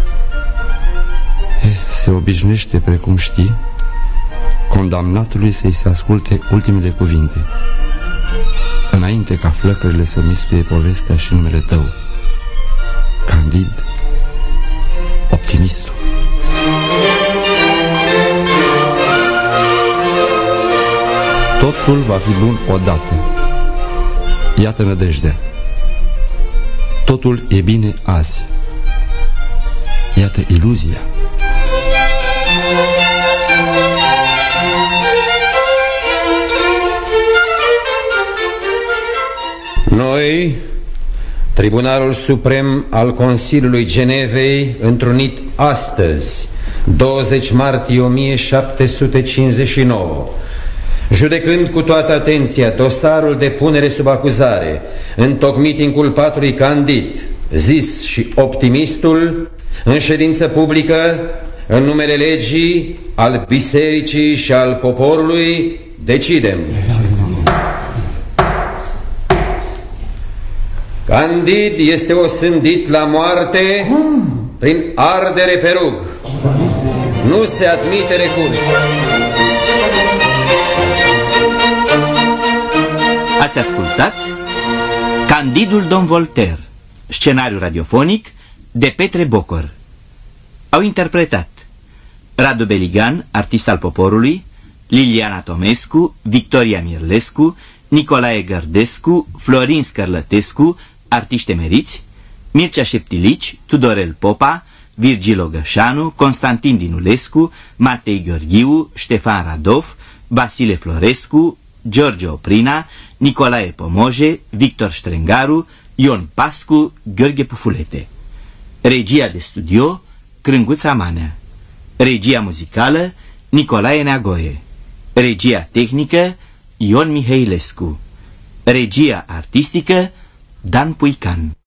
A: Se obișnuiește, precum știi, condamnatului să-i se asculte ultimele cuvinte, înainte ca flăcările să mistuie povestea și numele tău. Candid, Optimistul. Totul va fi bun odată. Iată nădejdea. Totul e bine azi. Iată iluzia.
I: Noi, Tribunalul Suprem al Consiliului Genevei, întrunit astăzi, 20 martie 1759, judecând cu toată atenția dosarul de punere sub acuzare, întocmit inculpatului Candid, zis și Optimistul, în ședință publică, în numele legii, al bisericii și al poporului, decidem. Candid este osândit la moarte prin ardere pe rug. Nu se admite recurs.
M: Ați ascultat Candidul Don Voltaire, scenariu radiofonic de Petre Bocor. Au interpretat Radu Beligan, artist al poporului, Liliana Tomescu, Victoria Mirlescu, Nicolae Gărdescu, Florin Scărlătescu, artiști emeriți, Mircea Șeptilici, Tudorel Popa, Virgil Ogășanu, Constantin Dinulescu, Matei Gheorghiu, Ștefan Radov, Vasile Florescu, George Oprina, Nicolae Pomoje, Victor Ștrengaru, Ion Pascu, Gheorghe Pufulete. Regia de studio, Crânguța Manea. Regia muzicală, Nicolae Neagoe. Regia tehnică, Ion Mihailescu. Regia artistică, Dan Puican.